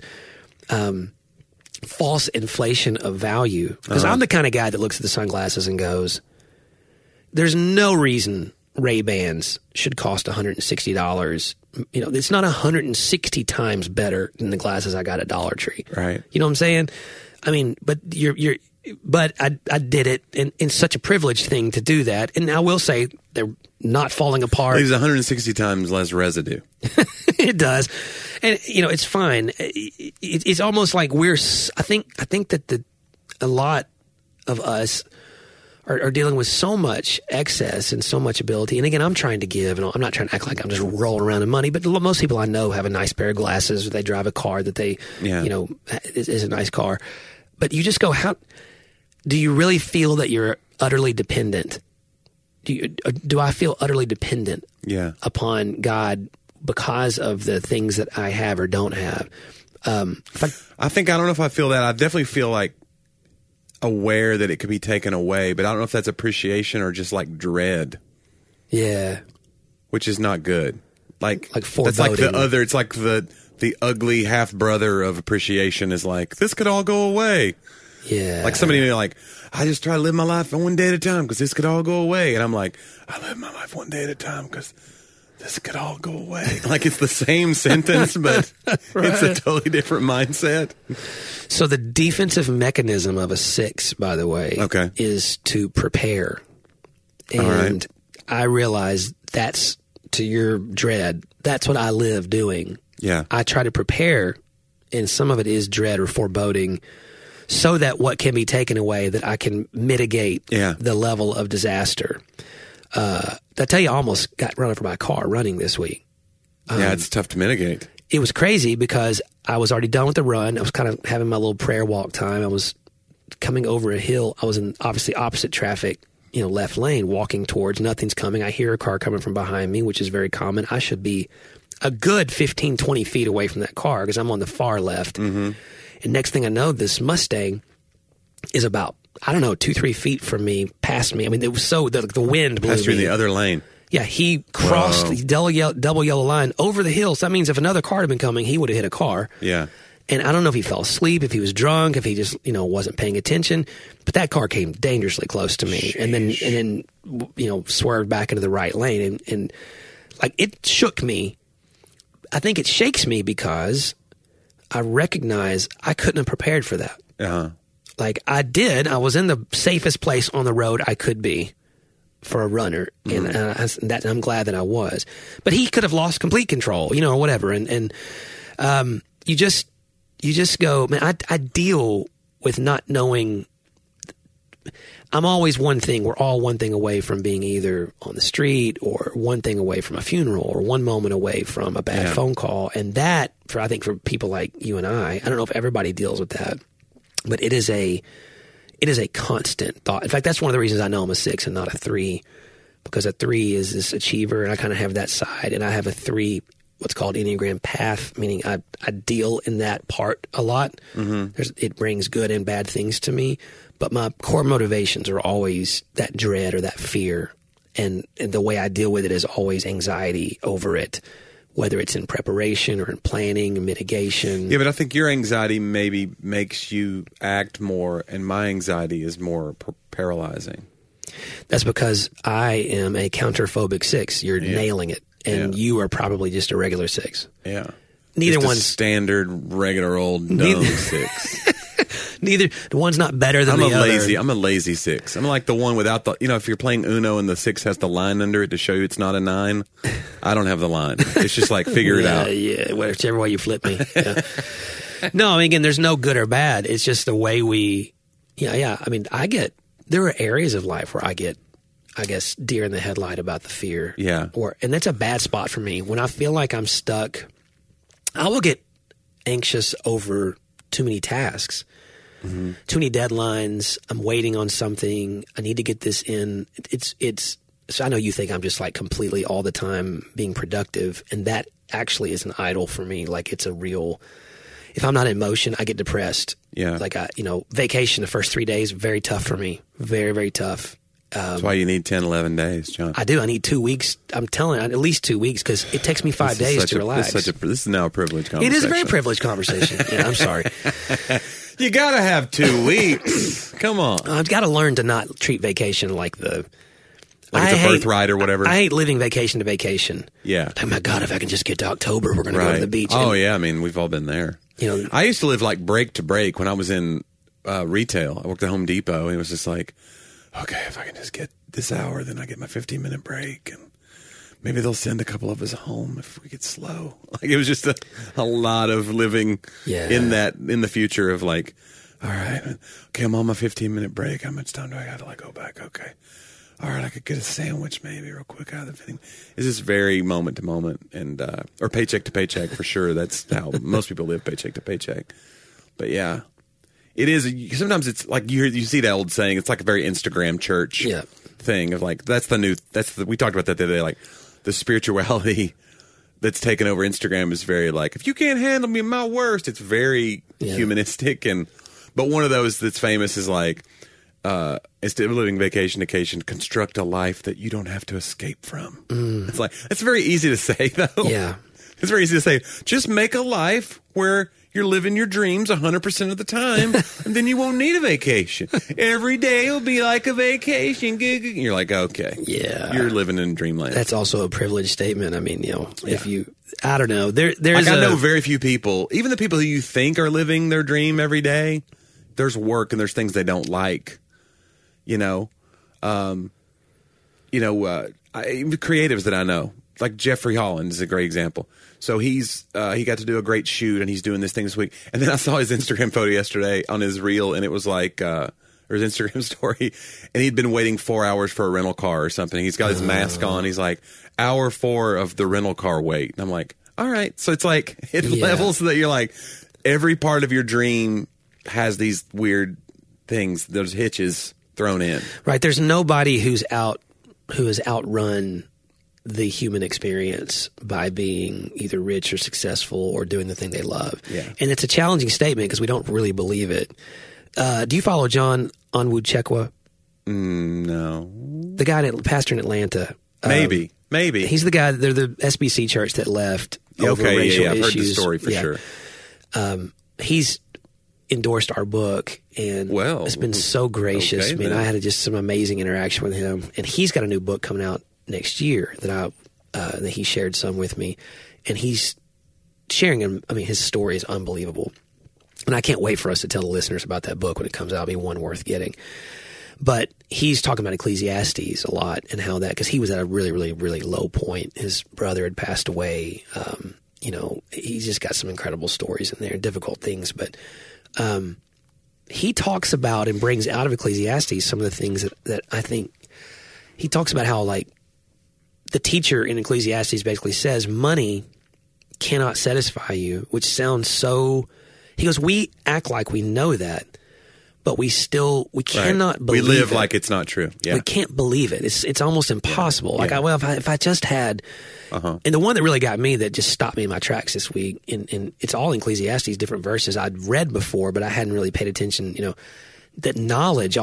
false inflation of value. Because I'm the kind of guy that looks at the sunglasses and goes, there's no reason Ray-Bans should cost $160. It's not 160 times better than the glasses I got at Dollar Tree. Right. You know what I'm saying? I mean, but I did it, and it's such a privileged thing to do that. And I will say they're not falling apart. There's 160 times less residue. It does. And, it's fine. It's almost like I think that a lot of us are dealing with so much excess and so much ability. And again, I'm trying to give, and I'm not trying to act like I'm just rolling around in money, but most people I know have a nice pair of glasses, or they drive a car that they, is a nice car. But you just go, how do you really feel that you're utterly dependent? Do I feel utterly dependent upon God because of the things that I have or don't have? I think, I don't know if I feel that. I definitely feel like aware that it could be taken away, but I don't know if that's appreciation or just like dread. Yeah. Which is not good. Like foreboding. That's like the other, it's like the ugly half brother of appreciation is like, this could all go away. Yeah. Like somebody like, I just try to live my life one day at a time because this could all go away. And I'm like, I live my life one day at a time because this could all go away. Like it's the same sentence, but right. It's a totally different mindset. So the defensive mechanism of a 6, by the way, is to prepare. And I realize that's, to your dread, that's what I live doing. Yeah. I try to prepare, and some of it is dread or foreboding, so that what can be taken away, that I can mitigate the level of disaster. I tell you, I almost got run over by a car running this week. It's tough to mitigate. It was crazy because I was already done with the run. I was kind of having my little prayer walk time. I was coming over a hill. I was in obviously opposite traffic, left lane, walking towards. Nothing's coming. I hear a car coming from behind me, which is very common. I should be a good 15, 20 feet away from that car because I'm on the far left. Mm-hmm. And next thing I know, this Mustang is about, 2-3 feet from me, past me. I mean, it was so, the wind blew Passed you in me. the other lane. Yeah, he crossed the double yellow line over the hill. So that means if another car had been coming, he would have hit a car. Yeah. And I don't know if he fell asleep, if he was drunk, if he just, wasn't paying attention. But that car came dangerously close to me. Sheesh. And then swerved back into the right lane. And like, it shook me. I think it shakes me because I recognize I couldn't have prepared for that. Uh-huh. Like I did. I was in the safest place on the road I could be for a runner. Mm-hmm. And I'm glad that I was. But he could have lost complete control, or whatever. And you just go, man, I deal with not knowing. I'm always one thing. We're all one thing away from being either on the street or one thing away from a funeral or one moment away from a bad phone call. And that, I think for people like you and I don't know if everybody deals with that, but it is a constant thought. In fact, that's one of the reasons I know I'm a 6 and not a 3, because a 3 is this achiever, and I kind of have that side, and I have a 3, what's called Enneagram path, meaning I deal in that part a lot. Mm-hmm. It brings good and bad things to me, but my core motivations are always that dread or that fear, and the way I deal with it is always anxiety over it, whether it's in preparation or in planning and mitigation. Yeah, but I think your anxiety maybe makes you act more, and my anxiety is more paralyzing. That's because I am a counterphobic 6. You're nailing it. And you are probably just a regular 6. Yeah. Neither just one's standard, regular old dumb 6. Neither the one's not better than the other. I'm a lazy 6. I'm like the one without the, if you're playing Uno and the 6 has the line under it to show you it's not a 9, I don't have the line. It's just like figure it out. Yeah, whichever way you flip me. Yeah. No, I mean, again, there's no good or bad. It's just the way we. I mean, there are areas of life where I get, I guess, deer in the headlight about the fear. Yeah. And that's a bad spot for me. When I feel like I'm stuck, I will get anxious over too many tasks, too many deadlines. I'm waiting on something. I need to get this in. So I know you think I'm just like completely all the time being productive, and that actually is an idol for me. Like it's a real. If I'm not in motion, I get depressed. Yeah. Like vacation the first 3 days, very tough for me. Very, very tough. That's why you need 10, 11 days, John. I do. I need 2 weeks. I'm telling you, at least 2 weeks, because it takes me 5 days to relax. This is now a privileged conversation. It is a very privileged conversation. Yeah, I'm sorry. You got to have 2 weeks. Come on. I've got to learn to not treat vacation like it's a birthright or whatever. I hate living vacation to vacation. Yeah. Oh, my God, if I can just get to October, we're going to go to the beach. Oh, yeah. I mean, we've all been there. I used to live like break to break when I was in retail. I worked at Home Depot, and it was just like, okay, if I can just get this hour, then I get my 15-minute break, and maybe they'll send a couple of us home if we get slow. Like it was just a lot of living in the future of like, All right. Okay, I'm on my 15-minute break. How much time do I got to go back? Okay. All right, I could get a sandwich maybe real quick out of the vending. It's just very moment to moment and or paycheck to paycheck for sure. That's how most people live, paycheck to paycheck. But yeah, it is. Sometimes it's like you see that old saying. It's like a very Instagram church thing of like we talked about that the other day. Like the spirituality that's taken over Instagram is very like, if you can't handle me at my worst, it's very humanistic. But one of those that's famous is like, instead of living vacation to vacation, construct a life that you don't have to escape from. It's like, it's very easy to say though. Yeah. It's very easy to say, just make a life where you're living your dreams 100% of the time, and then you won't need a vacation. Every day will be like a vacation. And you're like, okay. Yeah. You're living in dreamland. That's also a privileged statement. I mean, if you, I don't know. There's I know very few people, even the people who you think are living their dream every day, there's work and there's things they don't like. Creatives that I know, like Jeffrey Holland is a great example. So he got to do a great shoot and he's doing this thing this week. And then I saw his Instagram photo yesterday on his reel and it was like, or his Instagram story, and he'd been waiting 4 hours for a rental car or something. He's got his mask on. He's like, hour 4 of the rental car wait. And I'm like, all right. So it's like, it levels that you're like, every part of your dream has these weird things, those hitches thrown in. Right. There's nobody who has outrun the human experience by being either rich or successful or doing the thing they love. Yeah. And it's a challenging statement because we don't really believe it. Do you follow John Onwuchekwa? No. The guy pastor in Atlanta. Maybe. He's the guy, they're the SBC church that left over racial I've issues. heard the story for sure. He's endorsed our book and has been so gracious. Okay, I had just some amazing interaction with him, and he's got a new book coming out next year that he shared some with me, and he's sharing him. I mean, his story is unbelievable, and I can't wait for us to tell the listeners about that book when it comes out. It'll be one worth getting. But he's talking about Ecclesiastes a lot and how that, because he was at a really, really, really low point. His brother had passed away. He's just got some incredible stories in there, difficult things, but he talks about and brings out of Ecclesiastes some of the things that I think he talks about how, like, the teacher in Ecclesiastes basically says money cannot satisfy you, which sounds so, he goes, we act like we know that, but we cannot believe it. We live like it's not true. Yeah. We can't believe it. It's almost impossible. Like, if I just had, and the one that really got me, that just stopped me in my tracks this week, and it's all in Ecclesiastes, different verses I'd read before, but I hadn't really paid attention, that knowledge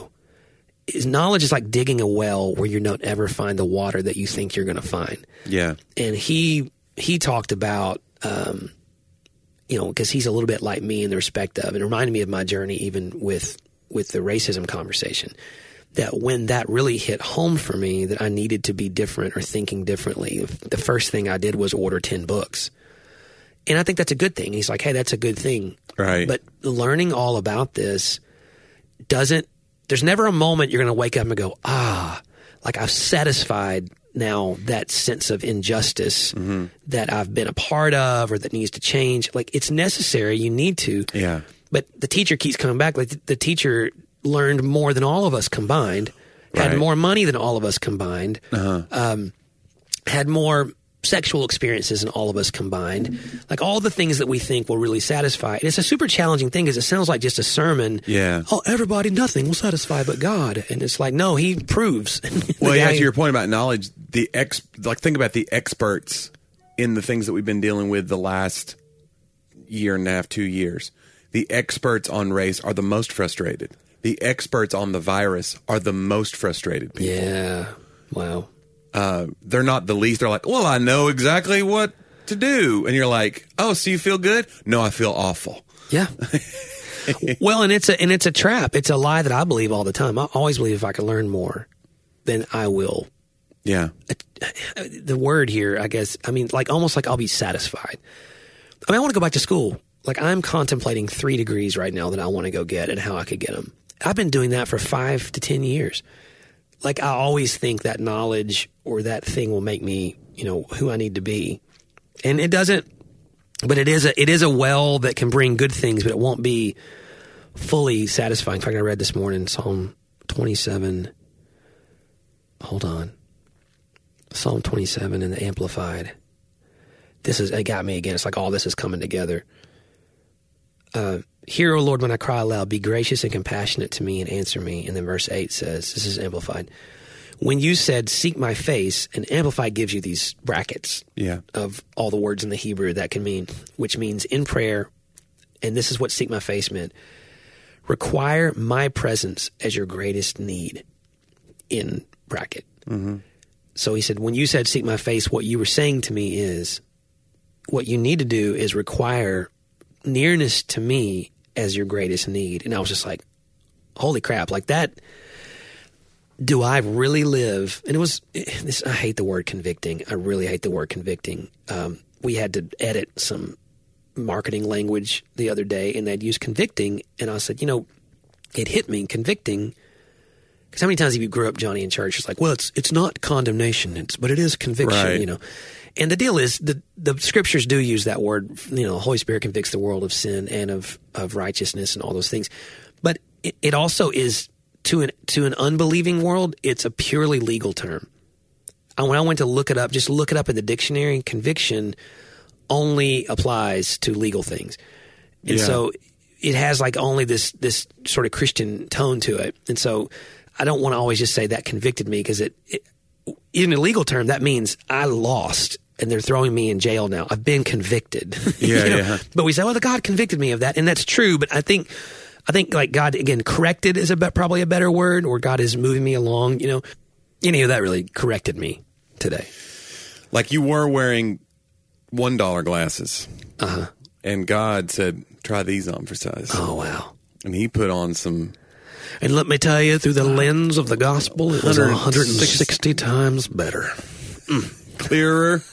is like digging a well where you don't ever find the water that you think you're going to find. Yeah. And he talked about, because he's a little bit like me in the respect of, and it reminded me of my journey even with the racism conversation, that when that really hit home for me that I needed to be different or thinking differently, the first thing I did was order 10 books. And I think that's a good thing. He's like, hey, that's a good thing. Right. But learning all about this there's never a moment you're going to wake up and go, like I've satisfied now that sense of injustice that I've been a part of or that needs to change. Like, it's necessary. You need to. Yeah. But the teacher keeps coming back. Like, the teacher learned more than all of us combined, had more money than all of us combined, had more sexual experiences than all of us combined. Like, all the things that we think will really satisfy. And it's a super challenging thing because it sounds like just a sermon. Yeah. Oh, everybody, nothing will satisfy but God. And it's like, no, he proves. Well, to your point about knowledge, think about the experts in the things that we've been dealing with the last year and a half, 2 years. The experts on race are the most frustrated. The experts on the virus are the most frustrated people. Yeah. Wow. They're not the least. They're like, well, I know exactly what to do. And you're like, oh, so you feel good? No, I feel awful. Yeah. Well, and it's a trap. It's a lie that I believe all the time. I always believe if I can learn more, then I will. Yeah. The word here, I guess, almost like I'll be satisfied. I want to go back to school. Like, I'm contemplating 3 degrees right now that I want to go get and how I could get them. I've been doing that for 5 to 10 years. Like, I always think that knowledge or that thing will make me, who I need to be. And it doesn't, but it is a well that can bring good things, but it won't be fully satisfying. In fact, I read this morning Psalm 27. Hold on. Psalm 27 in the Amplified. It got me again. It's like all this is coming together. Hear, O Lord, when I cry aloud, be gracious and compassionate to me and answer me. And then verse 8 says, this is Amplified. When you said, seek my face, and Amplified gives you these brackets of all the words in the Hebrew that can mean, which means in prayer, and this is what seek my face meant, require my presence as your greatest need, in bracket. Mm-hmm. So he said, when you said seek my face, what you were saying to me is, what you need to do is require nearness to me as your greatest need. And I was just like, holy crap, like that. Do I really live? And I hate the word convicting. I really hate the word convicting. We had to edit some marketing language the other day, and they'd use convicting. And I said, it hit me, convicting. Because how many times have you grew up, Johnny, in church? It's like, well, it's not condemnation, but it is conviction, right. And the deal is, the scriptures do use that word. The Holy Spirit convicts the world of sin and of righteousness and all those things. But it also is, to an unbelieving world, it's a purely legal term. And when I went to look it up in the dictionary, conviction only applies to legal things. And so it has like only this sort of Christian tone to it. And so I don't want to always just say that convicted me, because in a legal term, that means I lost and they're throwing me in jail now. I've been convicted. Yeah. But we say, well, God convicted me of that. And that's true. But I think like God, again, corrected is probably a better word, or God is moving me along. Any of that really corrected me today. Like you were wearing $1 glasses. Uh-huh. And God said, try these on for size. Oh, wow. And he put on some. And let me tell you, through the lens of the gospel, it was 160 times better. Clearer.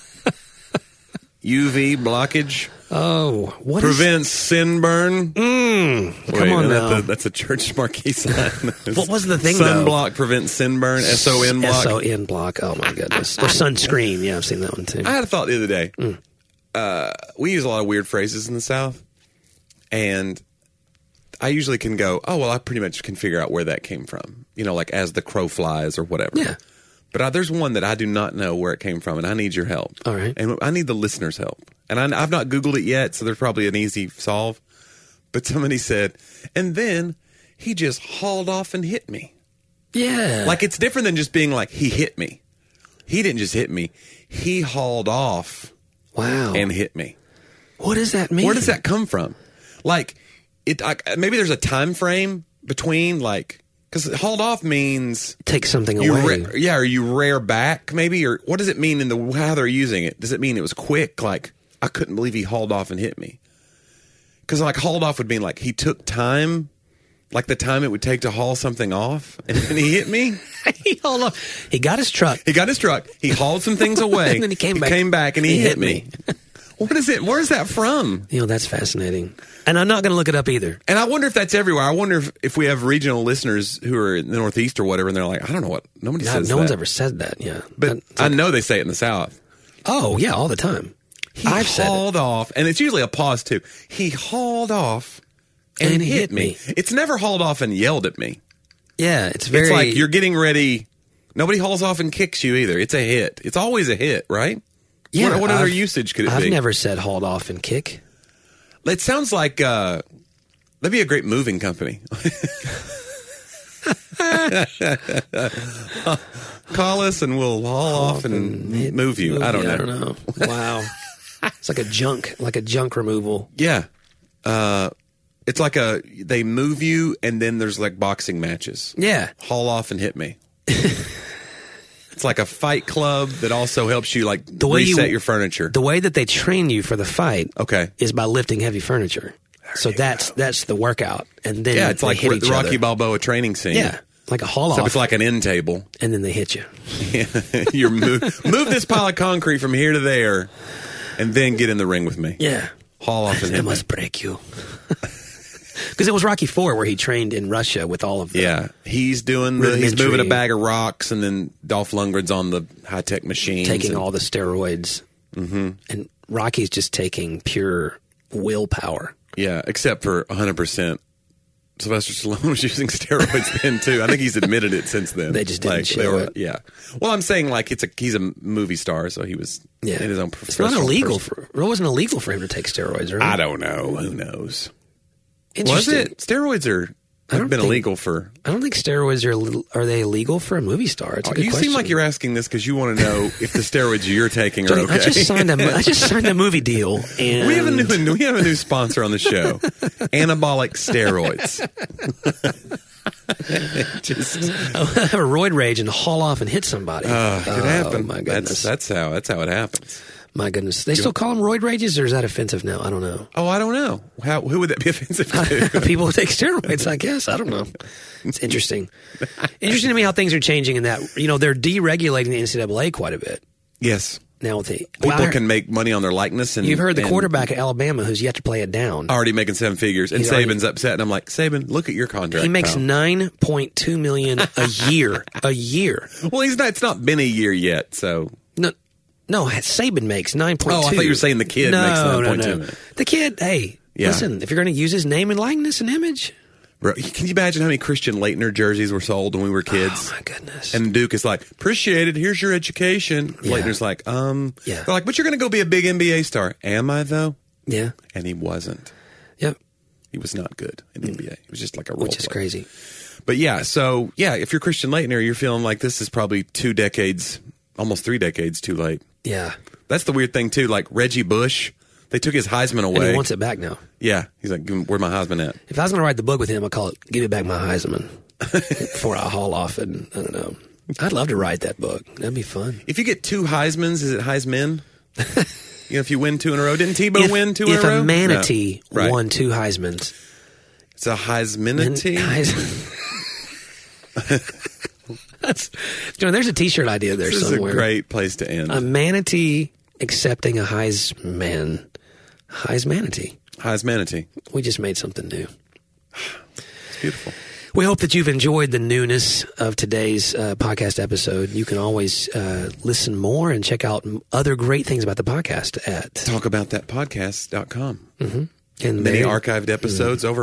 UV blockage. Oh, what prevents sin burn. Come on now. That's a church marquee sign. What was the thing, Sunblock prevents sin burn. SON block. SON block. Oh, my goodness. Or sunscreen. Yeah, I've seen that one, too. I had a thought the other day. We use a lot of weird phrases in the South. And I usually can go, oh, well, I pretty much can figure out where that came from. Like as the crow flies or whatever. Yeah. But there's one that I do not know where it came from, and I need your help. All right. And I need the listeners' help. And I've not Googled it yet, so there's probably an easy solve. But somebody said, and then he just hauled off and hit me. Yeah. Like, it's different than just being like, he hit me. He didn't just hit me. He hauled off and hit me. What does that mean? Where does that come from? Like, maybe there's a time frame between, like, because hauled off means take something away. Or you rear back, maybe, or what does it mean in how they're using it? Does it mean it was quick? Like, I couldn't believe he hauled off and hit me. Because like hauled off would mean like he took time, like the time it would take to haul something off, and then he hit me. He hauled off. He got his truck. He hauled some things away, and then he came back, and he hit me. What is it? Where is that from? That's fascinating. And I'm not going to look it up either. And I wonder if that's everywhere. I wonder if we have regional listeners who are in the Northeast or whatever, and they're like, I don't know what. Nobody says that. No one's ever said that, yeah. But I know they say it in the South. Oh, yeah, all the time. He hauled off, and it's usually a pause, too. He hauled off and hit me. It's never hauled off and yelled at me. Yeah, it's like you're getting ready. Nobody hauls off and kicks you either. It's a hit. It's always a hit, right? Yeah. What other usage could it be? I've never said hauled off and kick. It sounds like that'd be a great moving company. Call us and we'll haul off and move you. I don't know. Wow. It's like a junk removal. Yeah. It's like they move you and then there's like boxing matches. Yeah. Haul off and hit me. It's like a fight club that also helps you like reset your furniture. The way that they train you for the fight is by lifting heavy furniture. So that's the workout. And then it's like the Rocky Balboa training scene. Yeah. Like a haul off. So it's like an end table. And then they hit you. You're move this pile of concrete from here to there and then get in the ring with me. Yeah. Haul off and hit me. I must break you. Because it was Rocky IV where he trained in Russia with all of them. Yeah. He's moving a bag of rocks, and then Dolph Lundgren's on the high-tech machines. Taking all the steroids. Mm-hmm. And Rocky's just taking pure willpower. Yeah, except for 100% Sylvester Stallone was using steroids then too. I think he's admitted it since then. They just didn't show it. Yeah. Well, I'm saying like he's a movie star, so he was in his own professional. It's not illegal it wasn't illegal for him to take steroids, right? I don't know. Who knows? Was Interesting. it? Steroids have been illegal for. I don't think steroids are they illegal for a movie star? It's a good You question. seem like you're asking this because you want to know if the steroids you're taking are Johnny, okay. I just signed a movie deal, and We have a new sponsor on the show, Anabolic Steroids. I'll have a roid rage and haul off and hit somebody. It could happen. My goodness. That's how it happens. My goodness. They still call them roid rages, or is that offensive now? I don't know. Oh, I don't know. Who would that be offensive to? People who take steroids, I guess. I don't know. It's interesting. Interesting to me how things are changing in that, they're deregulating the NCAA quite a bit. Yes. Now with the People can make money on their likeness. And you've heard the quarterback at Alabama who's yet to play it down. Already making 7 figures. And Saban's upset. And I'm like, Saban, look at your contract. He makes $9.2 million a year. A year. Well, it's not been a year yet, so. No, Saban makes 9.2. Oh, I thought you were saying the kid makes 9.2. No. The kid, listen, if you're going to use his name and likeness and image. Bro, can you imagine how many Christian Laettner jerseys were sold when we were kids? Oh, my goodness. And Duke is like, appreciate it. Here's your education. Yeah. Laettner's like, Yeah. They're like, but you're going to go be a big NBA star. Am I, though? Yeah. And he wasn't. Yep. He was not good in the NBA. It was just like a role Which is play. crazy. But if you're Christian Laettner, you're feeling like this is probably 2 decades, almost 3 decades too late. Yeah. That's the weird thing, too. Like Reggie Bush, they took his Heisman away. And he wants it back now. Yeah. He's like, where's my Heisman at? If I was going to write the book with him, I'd call it "Give Me Back My Heisman" before I haul off. And I don't know. I'd love to write that book. That'd be fun. If you get 2 Heismans, is it Heisman? If you win 2 in a row. Didn't Tebow win 2 in a row? If a manatee No. Right. won 2 Heismans. It's a Heismanatee? There's a T-shirt idea there This somewhere. is a great place to end. A manatee accepting a Heisman. Heismanatee. Heismanatee. We just made something new. It's beautiful. We hope that you've enjoyed the newness of today's podcast episode. You can always listen more and check out other great things about the podcast at talkaboutthatpodcast.com. Mm-hmm. And many archived episodes, over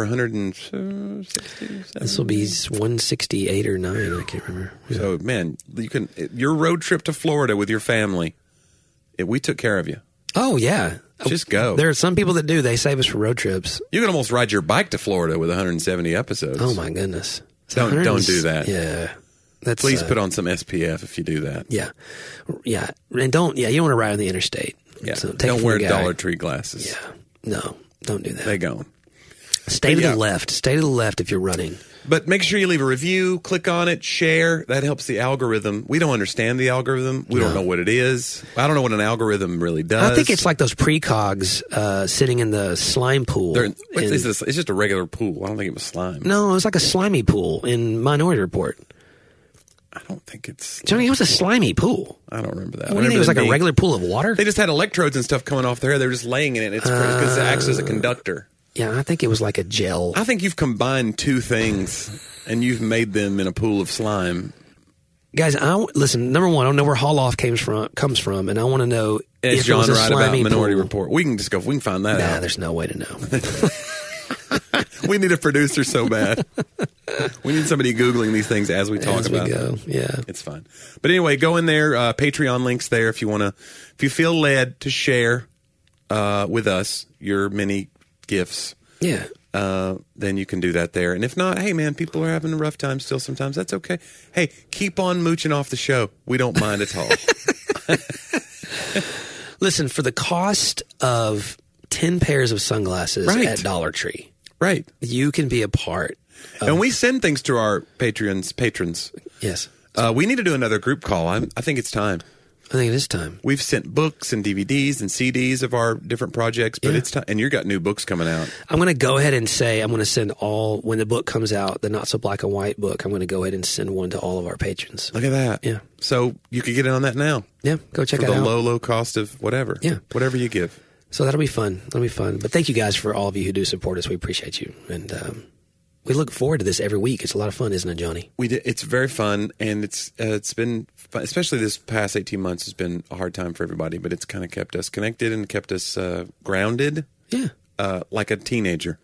160. This will be 168 or 9. I can't remember. So, man, your road trip to Florida with your family, we took care of you. Oh, yeah. Just go. There are some people that do. They save us for road trips. You can almost ride your bike to Florida with 170 episodes. Oh, my goodness. Don't do that. Yeah. Please put on some SPF if you do that. Yeah. Yeah. And you don't want to ride on the interstate. Yeah. So Don't wear Dollar Tree glasses. Yeah. No, don't do that. They gone. Stay to the left. Stay to the left if you're running. But make sure you leave a review, click on it, share. That helps the algorithm. We don't understand the algorithm. We don't know what it is. I don't know what an algorithm really does. I think it's like those precogs sitting in the slime pool. It's just a regular pool. I don't think it was slime. No, it was like a slimy pool in Minority Report. I don't think it's... Johnny, it was a slimy pool. I don't remember that. What do you think? It was like a regular pool of water? They just had electrodes and stuff coming off their hair. They were just laying in it. It's because it acts as a conductor. Yeah, I think it was like a gel. I think you've combined 2 things and you've made them in a pool of slime. Guys, listen, number one, I don't know where Haul Off comes from, and I want to know if John it was a slimy about Minority pool. Report. We can just go. We can find that out. Nah, there's no way to know. We need a producer so bad. We need somebody Googling these things as we talk about them. Yeah. It's fun. But anyway, go in there. Patreon links there if you feel led to share with us your many gifts. Yeah. Then you can do that there. And if not, hey, man, people are having a rough time still sometimes. That's okay. Hey, keep on mooching off the show. We don't mind at all. Listen, for the cost of 10 pairs of sunglasses at Dollar Tree, right, you can be a part of... And we send things to our patrons. Yes. We need to do another group call. I think it's time. I think it is time. We've sent books and DVDs and CDs of our different projects, but it's time. And you got new books coming out. I'm going to go ahead and say I'm going to send when the book comes out, the Not So Black and White book, I'm going to go ahead and send one to all of our patrons. Look at that. Yeah. So you could get in on that now. Yeah, go check it out. For out. the low cost of whatever. Yeah. Whatever you give. So that'll be fun. That'll be fun. But thank you guys for all of you who do support us. We appreciate you. And we look forward to this every week. It's a lot of fun, isn't it, Johnny? We did. It's very fun, and it's been fun, especially this past 18 months has been a hard time for everybody, but it's kind of kept us connected and kept us grounded. Yeah. Like a teenager.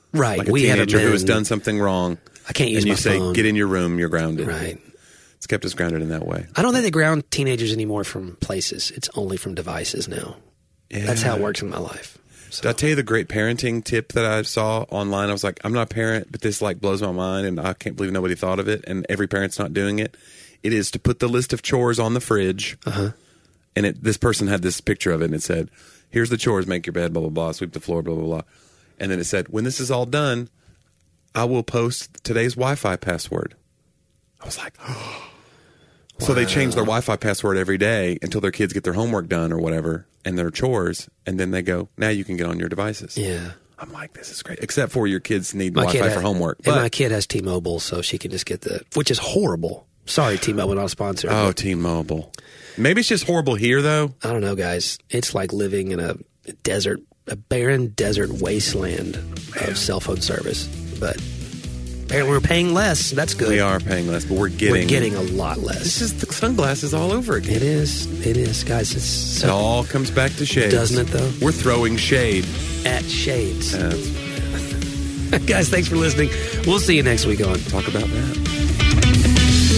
Right. Like a We haven't teenager who has been- done something wrong. I can't use and you my say, phone. get in your room, you're grounded. Right. It's kept us grounded in that way. I don't think they ground teenagers anymore from places. It's only from devices now. Yeah. That's how it works in my life. So, Did I tell you the great parenting tip that I saw online? I was like, I'm not a parent, but this like blows my mind, and I can't believe nobody thought of it, and every parent's not doing it. It is to put the list of chores on the fridge, and this person had this picture of it, and it said, here's the chores: make your bed, blah, blah, blah, sweep the floor, blah, blah, blah. And then it said, when this is all done, I will post today's Wi-Fi password. I was like, oh. So they change their Wi-Fi password every day until their kids get their homework done or whatever and their chores, and then they go, now you can get on your devices. yeah. I'm like, this is great. Except for your kids need My Wi-Fi kid for has- homework. And But, my kid has T-Mobile, so she can just get which is horrible. Sorry, T-Mobile, not a sponsor. oh, T-Mobile. Maybe it's just horrible here, though. I don't know, guys. It's like living in a barren desert wasteland of cell phone service. But apparently we're paying less. That's good. We are paying less, but we're getting a lot This less. is the sunglasses all over again. It is, guys. It's It all comes back to shades. Doesn't it, though? We're throwing shade. at shades. That's- Guys, thanks for listening. We'll see you next week on talk about that.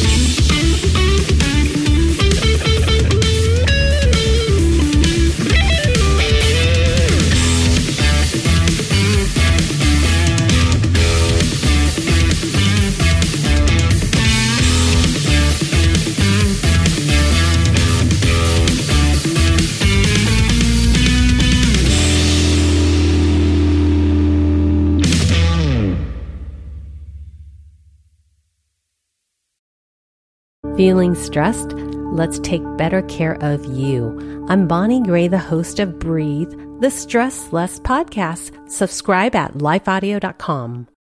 Feeling stressed? Let's take better care of you. I'm Bonnie Gray, the host of Breathe, the Stress Less podcast. Subscribe at lifeaudio.com.